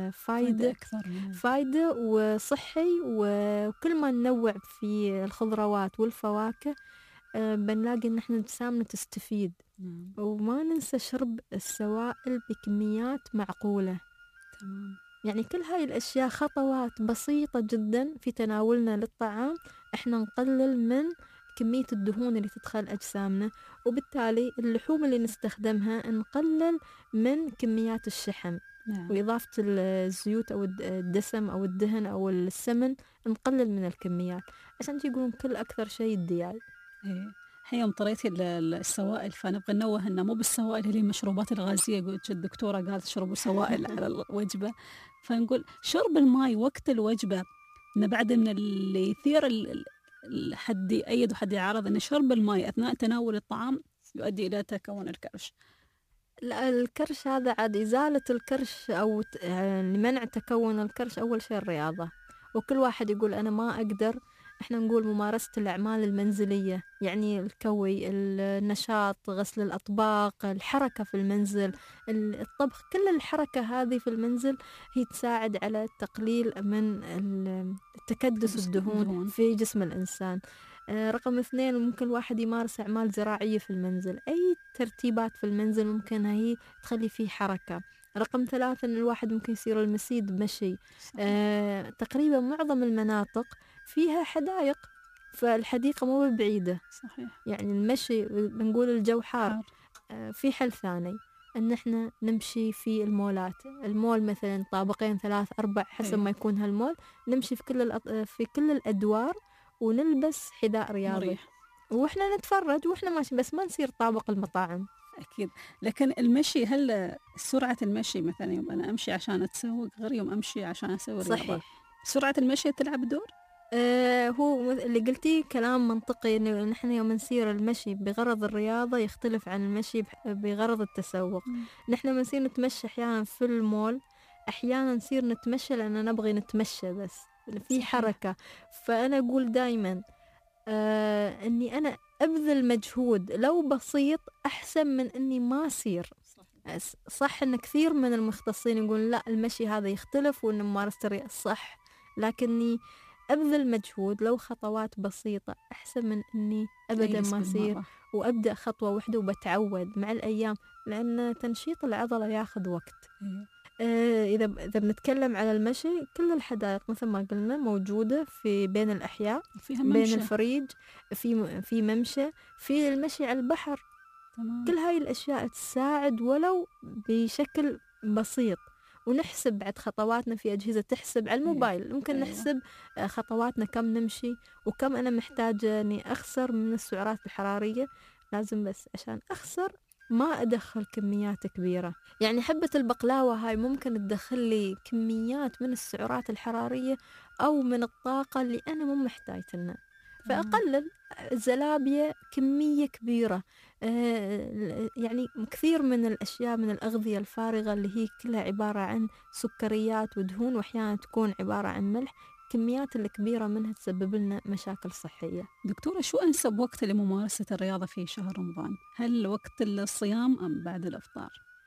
فايدة وصحي. وكل ما ننوع في الخضروات والفواكه بنلاقي ان احنا جسامنا تستفيد. وما ننسى شرب السوائل بكميات معقولة. تمام. يعني كل هاي الاشياء خطوات بسيطة جدا في تناولنا للطعام، احنا نقلل من كمية الدهون اللي تدخل أجسامنا، وبالتالي اللحوم اللي نستخدمها نقلل من كميات الشحم. وإضافة الزيوت أو الدسم أو الدهن أو السمن نقلل من الكميات، عشان يقولون كل أكثر شيء الدياي. يوم طريتي السوائل، فنبغى ننوه أنه مو بالسوائل اللي المشروبات الغازية. قلت الدكتورة قالت شربوا سوائل على الوجبة، فنقول شرب الماء وقت الوجبة. إنه بعد من اللي يثير حد يأيد وحد يعارض أن شرب الماء أثناء تناول الطعام يؤدي إلى تكون الكرش. لا، الكرش هذا عاد إزالة الكرش أو لمنع تكون الكرش أول شيء الرياضة. وكل واحد يقول أنا ما أقدر، إحنا نقول ممارسة الأعمال المنزلية، يعني الكوي، النشاط، غسل الأطباق، الحركة في المنزل، الطبخ، كل الحركة هذه في المنزل هي تساعد على التقليل من تكدس الدهون في جسم الإنسان. رقم 2 ممكن الواحد يمارس أعمال زراعية في المنزل، أي ترتيبات في المنزل ممكن هي تخلي فيه حركة. رقم 3 أن الواحد ممكن يصير المسيد بمشي. تقريبا معظم المناطق فيها حدائق، فالحديقة مو بعيدة. صحيح. يعني المشي، بنقول الجو حار. في حل ثاني أن احنا نمشي في المولات. المول مثلا طابقين 3 4 حسب ما يكون هالمول، نمشي في كل الأدوار ونلبس حذاء رياضي مريح. وإحنا نتفرج وإحنا ماشي، بس ما نصير طابق المطاعم. أكيد. لكن المشي، هل سرعة المشي مثلا يوم أنا أمشي عشان أتسوق غير يوم أمشي عشان أسوي رياضة؟ سرعة المشي تلعب دور؟ هو اللي قلتيه كلام منطقي، إنه نحن يوم نسير المشي بغرض الرياضة يختلف عن المشي بغرض التسوق. نحن بنصير نتمشى أحيانا في المول، أحيانا نصير نتمشى لأننا نبغي نتمشى بس في حركة. فأنا أقول دايما أني أنا أبذل مجهود لو بسيط أحسن من أني ما أسير. صح أن كثير من المختصين يقول لا المشي هذا يختلف وأن ممارسة الرياضة صح، لكني أبذل مجهود لو خطوات بسيطة أحسن من أني أبدا ما أسير وأبدأ خطوة واحدة وبتعود مع الأيام، لأن تنشيط العضلة ياخذ وقت. إذا بنتكلم على المشي، كل الحدائق مثل ما قلنا موجودة في بين الأحياء، بين الفريج، في ممشى، في المشي على البحر. كل هاي الأشياء تساعد ولو بشكل بسيط. ونحسب بعد خطواتنا في أجهزة تحسب على الموبايل، ممكن نحسب خطواتنا كم نمشي وكم أنا محتاجة أني أخسر من السعرات الحرارية. لازم بس عشان أخسر ما أدخل كميات كبيرة. يعني حبة البقلاوة هاي ممكن تدخل لي كميات من السعرات الحرارية أو من الطاقة اللي أنا مو محتاجتها، فأقلل الزلابية كمية كبيرة. يعني كثير من الأشياء من الأغذية الفارغة اللي هي كلها عبارة عن سكريات ودهون، وأحيانا تكون عبارة عن ملح، كميات الكبيرة منها تسبب لنا مشاكل صحية. دكتورة، شو أنسب وقت لممارسة الرياضة في شهر رمضان؟ هل وقت الصيام أم بعد الإفطار؟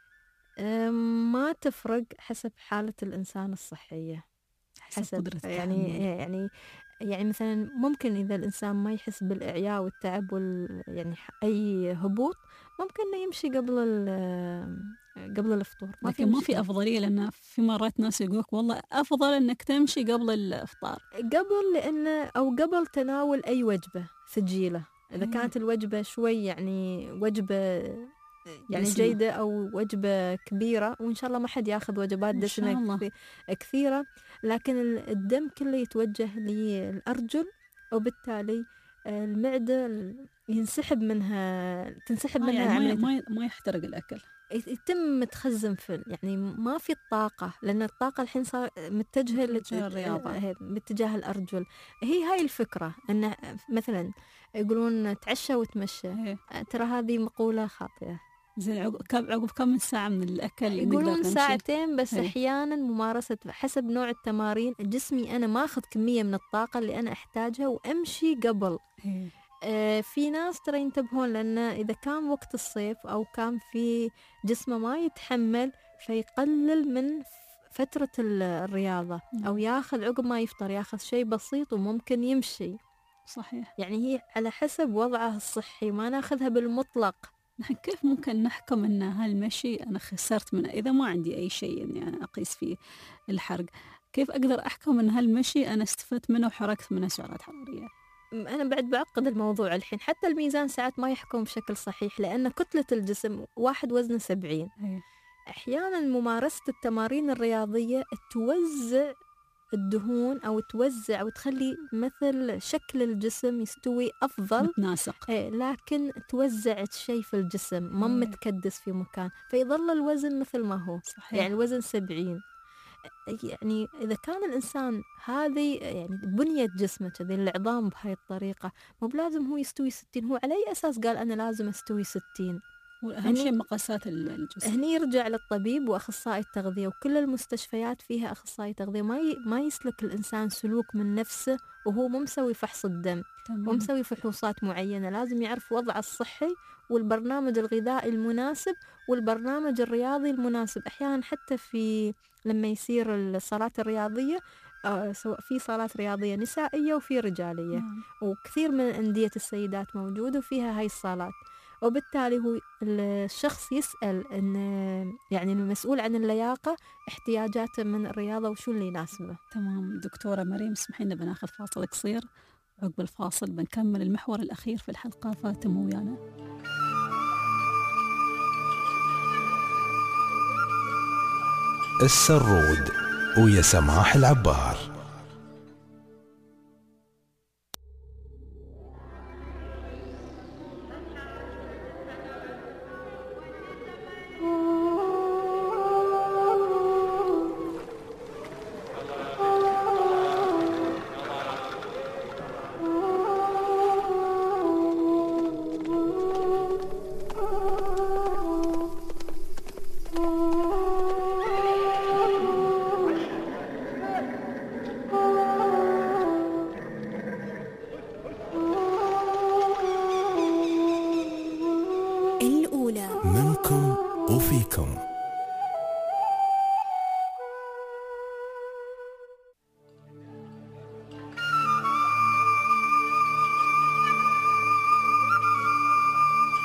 ما تفرق، حسب حالة الإنسان الصحية، حسب قدرته. يعني مثلا ممكن إذا الإنسان ما يحس بالإعياء والتعب يعني أي هبوط، ممكن يمشي قبل الإفطار. لكن ما في أفضلية، لأن في مرات ناس يقولك والله أفضل أنك تمشي قبل الإفطار، قبل تناول أي وجبة ثقيلة. إذا كانت الوجبة شوي يعني وجبة يعني جيدة أو وجبة كبيرة، وإن شاء الله ما حد ياخذ وجبات دسمة كثيرة، لكن الدم كله يتوجه للأرجل، وبالتالي المعدة تنسحب منها يعني ما يحترق الأكل، يتم متخزن يعني ما في الطاقة، لأن الطاقة الحين صار متجهة للرياضة باتجاه الأرجل. هاي الفكرة، أن مثلا يقولون تعشى وتمشى، ترى هذه مقولة خاطئة. زين، عقب كم ساعة من الأكل؟ يقولون ساعتين بس. أحيانا ممارسة حسب نوع التمارين، جسمي أنا ما أخذ كمية من الطاقة اللي أنا أحتاجها وأمشي قبل. في ناس ترى ينتبهون، لأن إذا كان وقت الصيف أو كان في جسمه ما يتحمل، فيقلل من فترة الرياضة، أو ياخذ عقب ما يفطر ياخذ شيء بسيط وممكن يمشي. صحيح. يعني هي على حسب وضعه الصحي، ما ناخذها بالمطلق. نحن كيف ممكن نحكم أن هالمشي أنا خسرت منه إذا ما عندي أي شيء يعني أقيس فيه الحرق؟ كيف أقدر أحكم أن هالمشي أنا استفدت منه وحركت منه سعرات حرارية؟ أنا بعد بعقد الموضوع الحين. حتى الميزان ساعات ما يحكم بشكل صحيح، لأن كتلة الجسم واحد وزنه 70. أحيانا ممارسة التمارين الرياضية توزع الدهون أو توزع وتخلي مثل شكل الجسم يستوي أفضل متناسق، لكن توزع الشيء في الجسم ما متكدس في مكان، فيظل الوزن مثل ما هو. صحيح. يعني الوزن 70. يعني إذا كان الإنسان هذه يعني بنية جسمه كذي العظام بهاي الطريقة، مو بلازم هو يستوي 60. هو على أي أساس قال أنا لازم أستوي 60؟ وأهم شيء مقاسات الجسم. هني يرجع للطبيب وأخصائي التغذية، وكل المستشفيات فيها أخصائي تغذية. ما يسلك الإنسان سلوك من نفسه وهو مو مسوي فحص الدم، مو مسوي فحوصات معينة. لازم يعرف وضعه الصحي والبرنامج الغذائي المناسب والبرنامج الرياضي المناسب. أحيانا حتى لما يصير الصالات الرياضية، سواء في صالات رياضية نسائية وفي رجالية، وكثير من أندية السيدات موجودة وفيها هاي الصالات، وبالتالي هو الشخص يسأل إن يعني المسؤول عن اللياقة احتياجاته من الرياضة وشو اللي يناسبه. تمام دكتورة مريم، اسمحي لنا بناخذ فاصل قصير، عقب الفاصل بنكمل المحور الأخير في الحلقة، فاتموا ويانا. السرود ويا سماح العبار.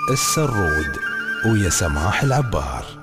السرود ويا سماح العبار.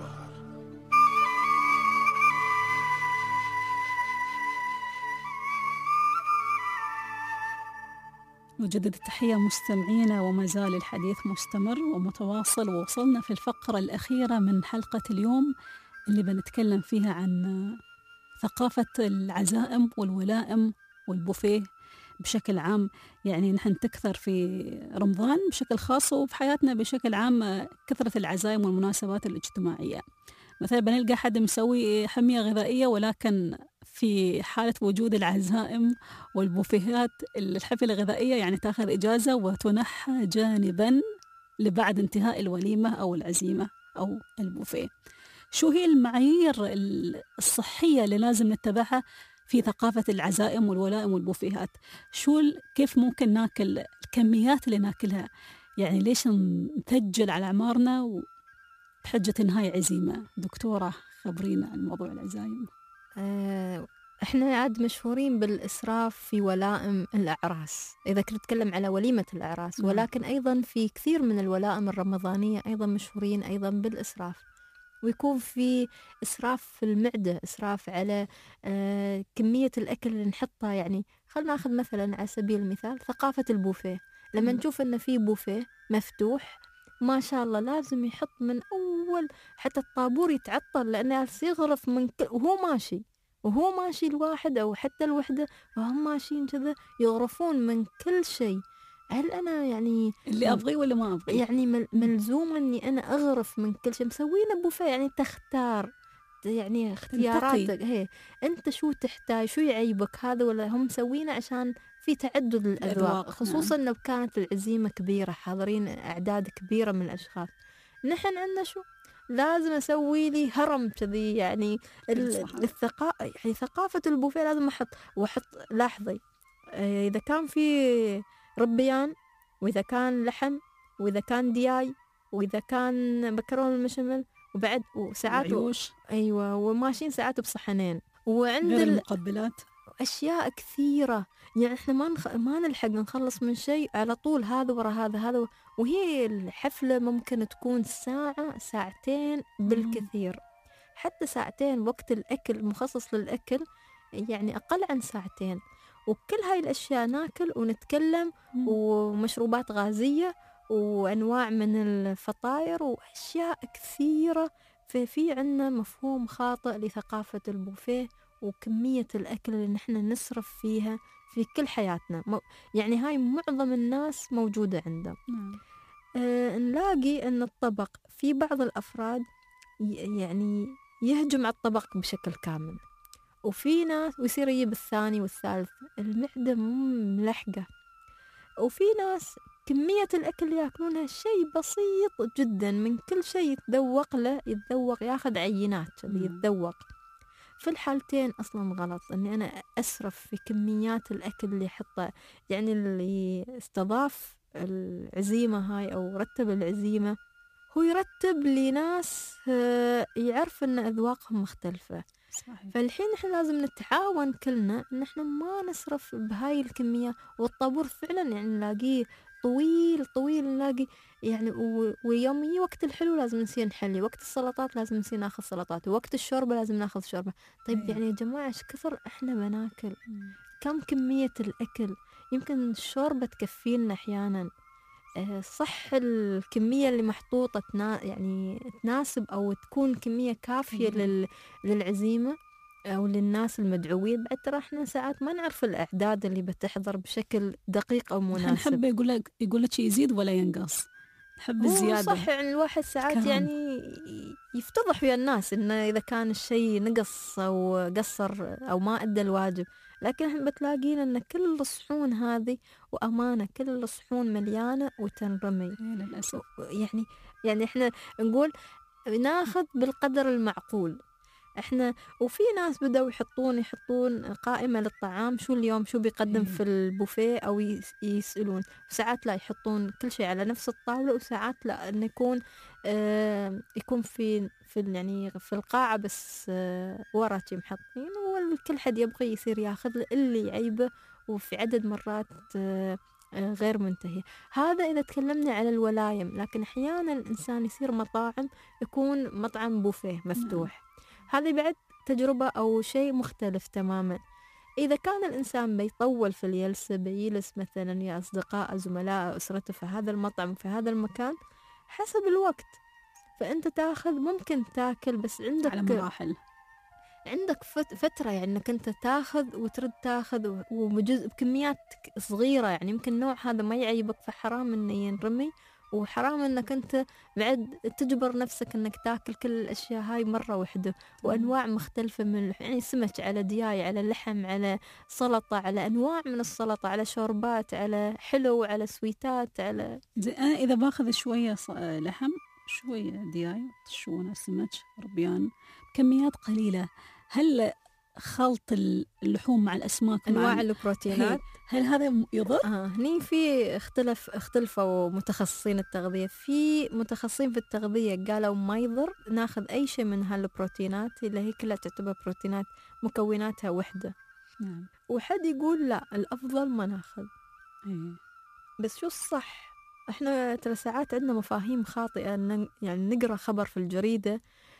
نجدد التحية مستمعينا، وما زال الحديث مستمر ومتواصل، ووصلنا في الفقرة الأخيرة من حلقة اليوم اللي بنتكلم فيها عن ثقافة العزائم والولائم والبوفيه بشكل عام. يعني نحن تكثر في رمضان بشكل خاص وفي حياتنا بشكل عام كثرة العزائم والمناسبات الاجتماعية. مثلا بنلقى حد مسوي حمية غذائية، ولكن في حالة وجود العزائم والبوفيهات الحفلة الغذائية يعني تأخذ إجازة وتنحى جانبا لبعد انتهاء الوليمة أو العزيمة أو البوفيه. شو هي المعايير الصحية اللي لازم نتبعها في ثقافة العزائم والولائم والبوفيهات؟ كيف ممكن ناكل الكميات اللي ناكلها؟ يعني ليش نثجل على أعمارنا بحجة نهاية عزيمة؟ دكتورة خبرينا عن موضوع العزائم. احنا عاد مشهورين بالإسراف في ولائم الأعراس إذا كنت نتكلم على وليمة الأعراس، ولكن أيضا في كثير من الولائم الرمضانية أيضا مشهورين أيضا بالإسراف، ويكون في إسراف في المعدة، إسراف على كمية الأكل اللي نحطها. يعني خلنا ناخذ مثلا على سبيل المثال ثقافة البوفيه. لما نشوف إن في بوفيه مفتوح ما شاء الله لازم يحط من أول حتى الطابور يتعطل، لأنه يغرف من وهو ماشي الواحد أو حتى الوحدة وهم ماشيين كذا يغرفون من كل شيء. هل أنا يعني اللي أبغي ولا ما أبغي؟ يعني ملزوم إني أنا أغرف من كل شيء؟ مسوينا بوفيه يعني تختار، يعني اختياراتك هي أنت شو تحتاج، شو يعيبك هذا ولا هم مسوينا عشان في تعدد الأذواق. خصوصا لو كانت العزيمة كبيرة حاضرين أعداد كبيرة من الأشخاص. نحن عندنا شو لازم أسوي لي هرم كذي يعني يعني ثقافة البوفيه لازم أحط لاحظي إذا كان في ربيان وإذا كان لحم وإذا كان دياي وإذا كان مكرونة المشمل وبعد وساعات أيوة وماشيين ساعات بصحنين وعند المقبلات أشياء كثيرة. يعني إحنا ما نلحق نخلص من شيء على طول، هذا ورا هذا وهي الحفلة ممكن تكون ساعة ساعتين بالكثير، حتى ساعتين وقت الأكل مخصص للأكل يعني أقل عن ساعتين، وكل هاي الأشياء ناكل ونتكلم ومشروبات غازية وأنواع من الفطاير وأشياء كثيرة. في عنا مفهوم خاطئ لثقافة البوفيه وكمية الأكل اللي نحن نصرف فيها في كل حياتنا. يعني هاي معظم الناس موجودة عندهم. نلاقي أن الطبق في بعض الأفراد يعني يهجم على الطبق بشكل كامل، وفي ناس ويصير يجيب الثاني والثالث، المعدة ملحقة. وفي ناس كمية الأكل اللي يأكلونها شيء بسيط جدا، من كل شيء يتذوق ياخذ عينات اللي يتذوق. في الحالتين أصلا غلط أني أنا أسرف في كميات الأكل اللي حطه. يعني اللي استضاف العزيمة هاي أو رتب العزيمة هو يرتب لناس يعرف أن أذواقهم مختلفة. صحيح. فالحين إحنا لازم نتعاون كلنا إن إحنا ما نصرف بهاي الكمية. والطابور فعلا يعني نلاقيه طويل نلاقي يعني ويوم يجي وقت الحلو لازم نصير نحلي، وقت السلطات لازم نصير ناخذ سلطات، ووقت الشوربة لازم ناخذ شوربة. طيب يعني يا جماعة إيش كثر إحنا بناكل؟ كم كمية الأكل؟ يمكن الشوربة تكفينا أحيانا، صح الكمية اللي محطوطة يعني تناسب أو تكون كمية كافية للعزيمة أو للناس المدعوين. بعد ترى إحنا ساعات ما نعرف الأعداد اللي بتحضر بشكل دقيق أو مناسب. نحب يقول لك يزيد ولا ينقص، نحب الزيادة. صح يعني الواحد ساعات يعني يفتضح ويا الناس إنه إذا كان الشيء نقص أو قصر أو ما أدى الواجب. لكن إحنا بتلاقينا إن كل الصحون هذه وأمانة كل الصحون مليانة وتنرمي للأسف. يعني إحنا نقول ناخذ بالقدر المعقول إحنا. وفي ناس بدأوا يحطون قائمة للطعام، شو اليوم شو بيقدم في البوفيه، أو يسألون. ساعات لا يحطون كل شيء على نفس الطاولة، وساعات لا إنه يكون في يعني في القاعة بس ورا شي محطين، وكل حد يبغى يصير ياخذ اللي يعيبه. وفي عدد مرات غير منتهية. هذا إذا تكلمنا على الولايم، لكن أحيانا الإنسان يصير مطاعم، يكون مطعم بوفيه مفتوح. هذه بعد تجربة أو شيء مختلف تماما. إذا كان الإنسان بيطول في الجلسة، بيجلس مثلا يا أصدقاء زملاء أسرته في هذا المطعم في هذا المكان حسب الوقت، فأنت تاخذ ممكن تاكل بس عندك على مراحل، عندك فترة يعني انك انت تاخذ وترد تاخذ وبجزء بكميات صغيرة، يعني يمكن نوع هذا ما يعيبك فحرام انه ينرمي، وحرام انك انت بعد تجبر نفسك انك تاكل كل الاشياء هاي مرة واحدة، وانواع مختلفة من يعني سمك على دياي على لحم على سلطة على انواع من السلطة على شوربات على حلو على سويتات على انا اذا باخذ شوية لحم شوية دياي تشونا سمك ربيان كميات قليلة، هل خلط اللحوم مع الأسماك أنواع البروتينات هل هذا يضر؟ هني في اختلفوا متخصصين التغذية. في متخصصين في التغذية قالوا ما يضر ناخذ أي شيء من هالبروتينات اللي هي كلها تعتبر بروتينات مكوناتها وحدة. نعم. وحد يقول لا الأفضل ما ناخذ. بس شو الصح؟ احنا ترى ساعات عندنا مفاهيم خاطئة، يعني نقرأ خبر في الجريدة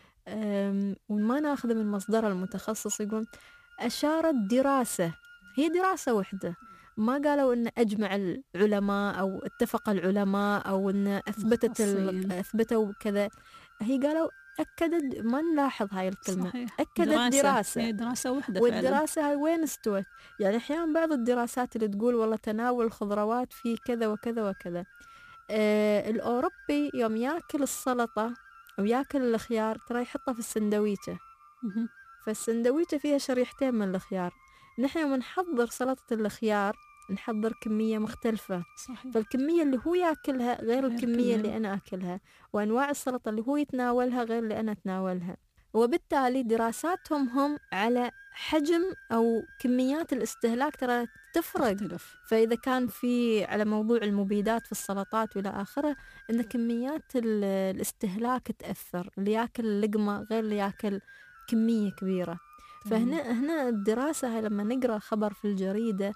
وما ناخذه من مصدر المتخصص. يقول أشارت دراسة، هي دراسة وحدة، ما قالوا إن أجمع العلماء أو اتفق العلماء أو إن أثبتوا كذا، هي قالوا أكدت، ما نلاحظ هاي الكلمة صحيح. أكدت دراسة وحدة، والدراسة هاي وين استوت؟ يعني أحيانا بعض الدراسات اللي تقول والله تناول الخضروات في كذا وكذا وكذا. الأوروبي يوم ياكل السلطة أو ياكل الخيار ترى يحطها في السندويشة، فالسندويشة فيها شريحتين من الخيار. نحن يوم نحضر سلطة الخيار نحضر كمية مختلفة صحيح. فالكمية اللي هو ياكلها غير الكمية اللي أنا أكلها، وأنواع السلطة اللي هو يتناولها غير اللي أنا أتناولها، وبالتالي دراساتهم هم على حجم أو كميات الاستهلاك ترى تفرق. فإذا كان في على موضوع المبيدات في السلطات وإلى آخره، إن كميات الاستهلاك تأثر، اللي ياكل لقمة غير اللي ياكل كمية كبيرة. فهنا الدراسة هاي لما نقرأ خبر في الجريدة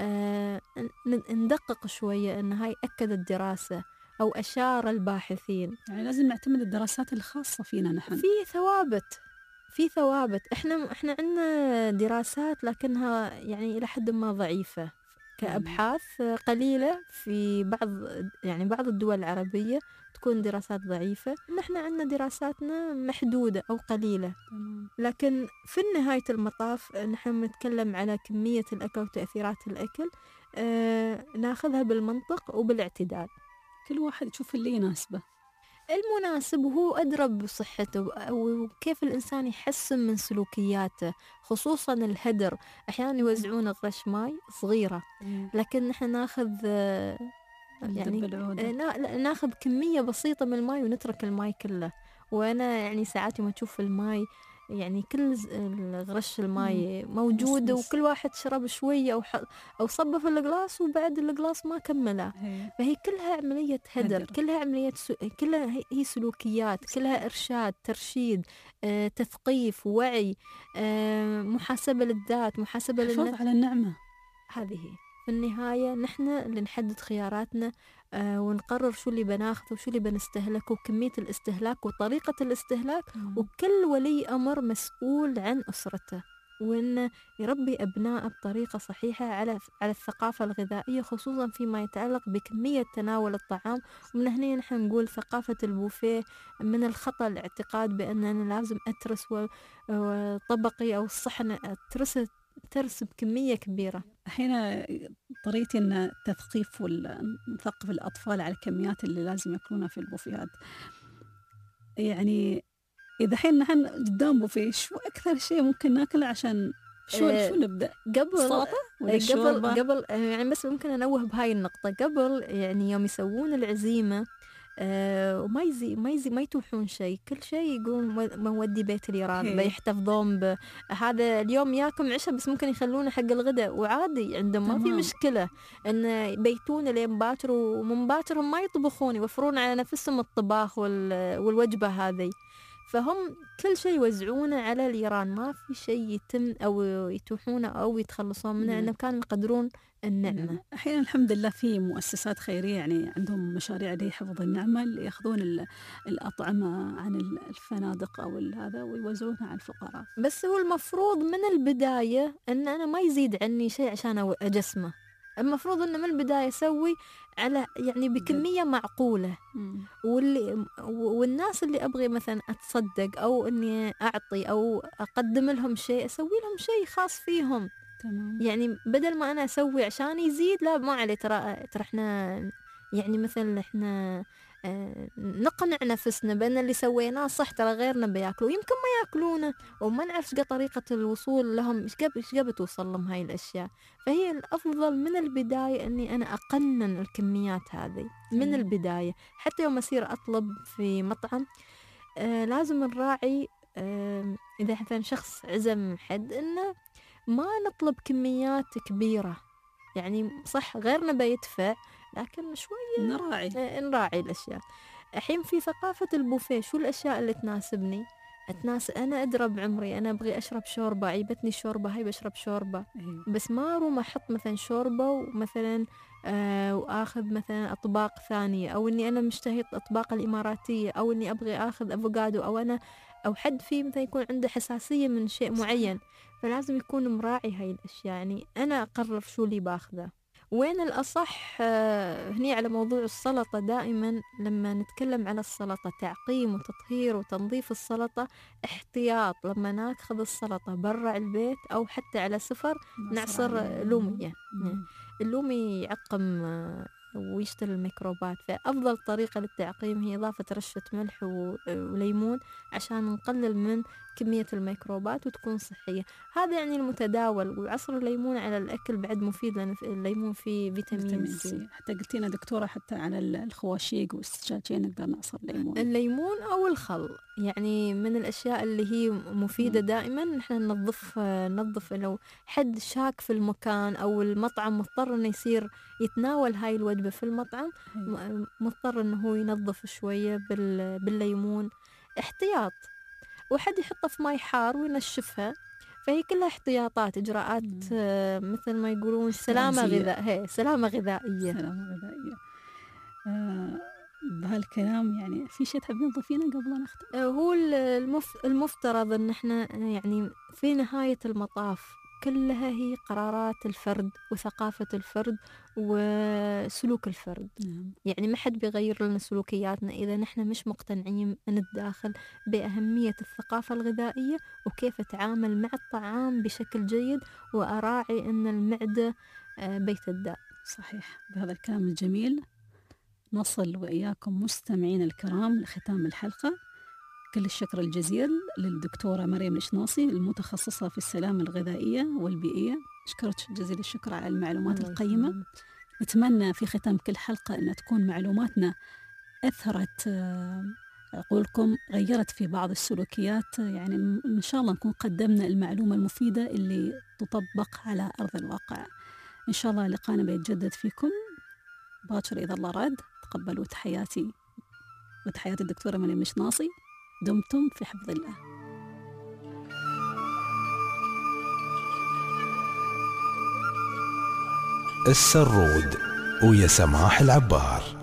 ندقق شوية إن هاي أكدت دراسة أو أشار الباحثين. يعني لازم نعتمد الدراسات الخاصة فينا نحن. في ثوابت احنا عندنا دراسات لكنها يعني إلى حد ما ضعيفة كأبحاث قليلة في بعض الدول العربية تكون دراسات ضعيفة. نحن عندنا دراساتنا محدودة أو قليلة، لكن في نهاية المطاف نحن نتكلم على كمية الأكل وتأثيرات الأكل، ناخذها بالمنطق وبالاعتدال. كل واحد يشوف اللي يناسبه المناسب، وهو أدرى بصحته وكيف الإنسان يحسن من سلوكياته، خصوصا الهدر. أحيانا يوزعون غرش ماي صغيرة، لكن نحن ناخذ يعني ناخذ كمية بسيطة من الماي ونترك الماي كله. وأنا يعني ساعات يوم أشوف الماي يعني كل غرش الماي موجود وكل واحد شرب شوية أو صبه في القلاص وبعد القلاص ما كمله. فهي كلها عملية هدر. كلها عملية كلها هي سلوكيات، كلها إرشاد ترشيد تثقيف وعي محاسبة للذات، محاسبة للنفس على النعمة. هذه في النهاية نحن اللي نحدد خياراتنا ونقرر شو اللي بناخذه وشو اللي بنستهلكه وكمية الاستهلاك وطريقة الاستهلاك. وكل ولي أمر مسؤول عن أسرته، وإنه يربي أبناءه بطريقة صحيحة على الثقافة الغذائية، خصوصا فيما يتعلق بكمية تناول الطعام. ومن هنا نحن نقول ثقافة البوفيه من الخطأ الاعتقاد بأننا لازم أترس وطبقي أو الصحن ترس بكمية كبيرة. الحين طريقتي أن تثقيف ونثقف الأطفال على الكميات اللي لازم يأكلونها في البوفيهات. يعني إذا حين نحن قدام بوفيه شو أكثر شيء ممكن ناكله عشان شو نبدأ؟ قبل يعني بس ممكن أنوه بهاي النقطة. قبل يعني يوم يسوون العزيمة وما يتوحون شيء، كل شيء يقول مودي بيت اليران بيحتفظون هذا اليوم ياكم عشاء بس ممكن يخلونه حق الغداء وعادي عندهم ما في مشكلة ان بيتون لين باكر ومن باكر هم ما يطبخون، يوفرون على نفسهم الطباخ والوجبة هذه. فهم كل شيء يوزعونه على الإيران، ما في شيء يتم أو يتوحونه أو يتخلصون منه، لأنهم كانوا يقدرون النعمة. أحيانا الحمد لله في مؤسسات خيرية يعني عندهم مشاريع لحفظ النعمة، اللي يأخذون الأطعمة عن الفنادق أو هذا ويوزعونها على الفقراء. بس هو المفروض من البداية أن أنا ما يزيد عني شيء عشان أجسمه، المفروض أن من البداية أسوي على يعني بكمية معقولة. والناس اللي أبغي مثلا أتصدق أو أني أعطي أو أقدم لهم شيء، أسوي لهم شيء خاص فيهم. تمام. يعني بدل ما أنا أسوي عشان يزيد، لا ما عليه، ترى إحنا يعني مثلا إحنا نقنع نفسنا بأن اللي سويناه صح، ترى غيرنا بياكلوا، يمكن ما ياكلونه وما نعرف شقا طريقة الوصول لهم، شقا بتوصل لهم هاي الأشياء. فهي الأفضل من البداية أني أنا أقنن الكميات هذه من البداية. حتى يوم أصير أطلب في مطعم لازم نراعي إذا مثلا شخص عزم حد إنه ما نطلب كميات كبيرة، يعني صح غيرنا بيدفع لكن شوية نراعي الأشياء. الحين في ثقافة البوفيه، شو الأشياء اللي تناسبني؟ أنا أدرى بعمري، أنا أبغي أشرب شوربة، عيبتني شوربة، هاي بشرب شوربة. بس ما أروم أحط مثلا شوربة ومثلا وآخذ مثلا أطباق ثانية، أو إني أنا مشتهي الأطباق الإماراتية، أو إني أبغي أخذ أفوكادو، أو حد فيه مثلا يكون عنده حساسية من شيء معين. فلازم يكون مراعي هاي الأشياء، يعني أنا أقرر شو اللي باخذه. وين الأصح هني على موضوع السلطة، دائما لما نتكلم على السلطة تعقيم وتطهير وتنظيف السلطة احتياط. لما ناخذ السلطة برا البيت أو حتى على سفر نعصر لومية، اللومي يعقم ويشتري الميكروبات. فأفضل طريقة للتعقيم هي إضافة رشة ملح وليمون عشان نقلل من كمية الميكروبات وتكون صحية. هذا يعني المتداول. وعصر الليمون على الأكل بعد مفيد، لأن الليمون فيه فيتامين سي. حتى قلتينا دكتورة حتى على الخواشيق والسجاجين نقدر نعصر الليمون أو الخل، يعني من الأشياء اللي هي مفيدة. دائما نحن ننظف. لو حد شاك في المكان أو المطعم مضطر إنه يصير يتناول هاي الوجبة في المطعم، مضطر إنه هو ينظف شوية بالليمون احتياط. وحد يحطها في ماء حار وينشفها. فهي كلها احتياطات، إجراءات مثل ما يقولون سلامة غذائية. بهالكلام يعني في شيء تحبين تضيفينه قبل أن نختم؟ هو المفترض أن احنا يعني في نهاية المطاف كلها هي قرارات الفرد وثقافة الفرد وسلوك الفرد. يعني ما حد بيغير لنا سلوكياتنا إذا نحن مش مقتنعين من الداخل بأهمية الثقافة الغذائية وكيف أتعامل مع الطعام بشكل جيد وأراعي أن المعدة بيت الداء. صحيح. بهذا الكلام الجميل نصل وإياكم مستمعين الكرام لختام الحلقة. كل الشكر الجزيل للدكتورة مريم الشناصي المتخصصة في السلامة الغذائية والبيئية. أشكرك جزيل الشكر على المعلومات القيمة. نتمنى في ختام كل حلقة أن تكون معلوماتنا أثرت عقولكم، غيرت في بعض السلوكيات. يعني إن شاء الله نكون قدمنا المعلومة المفيدة اللي تطبق على أرض الواقع. إن شاء الله لقانا بيتجدد فيكم باكر إذا الله راد. تقبلوا تحياتي وتحيات الدكتورة مريم الشناصي. دمتم في حفظ الله. السرود ويا سماح العبار.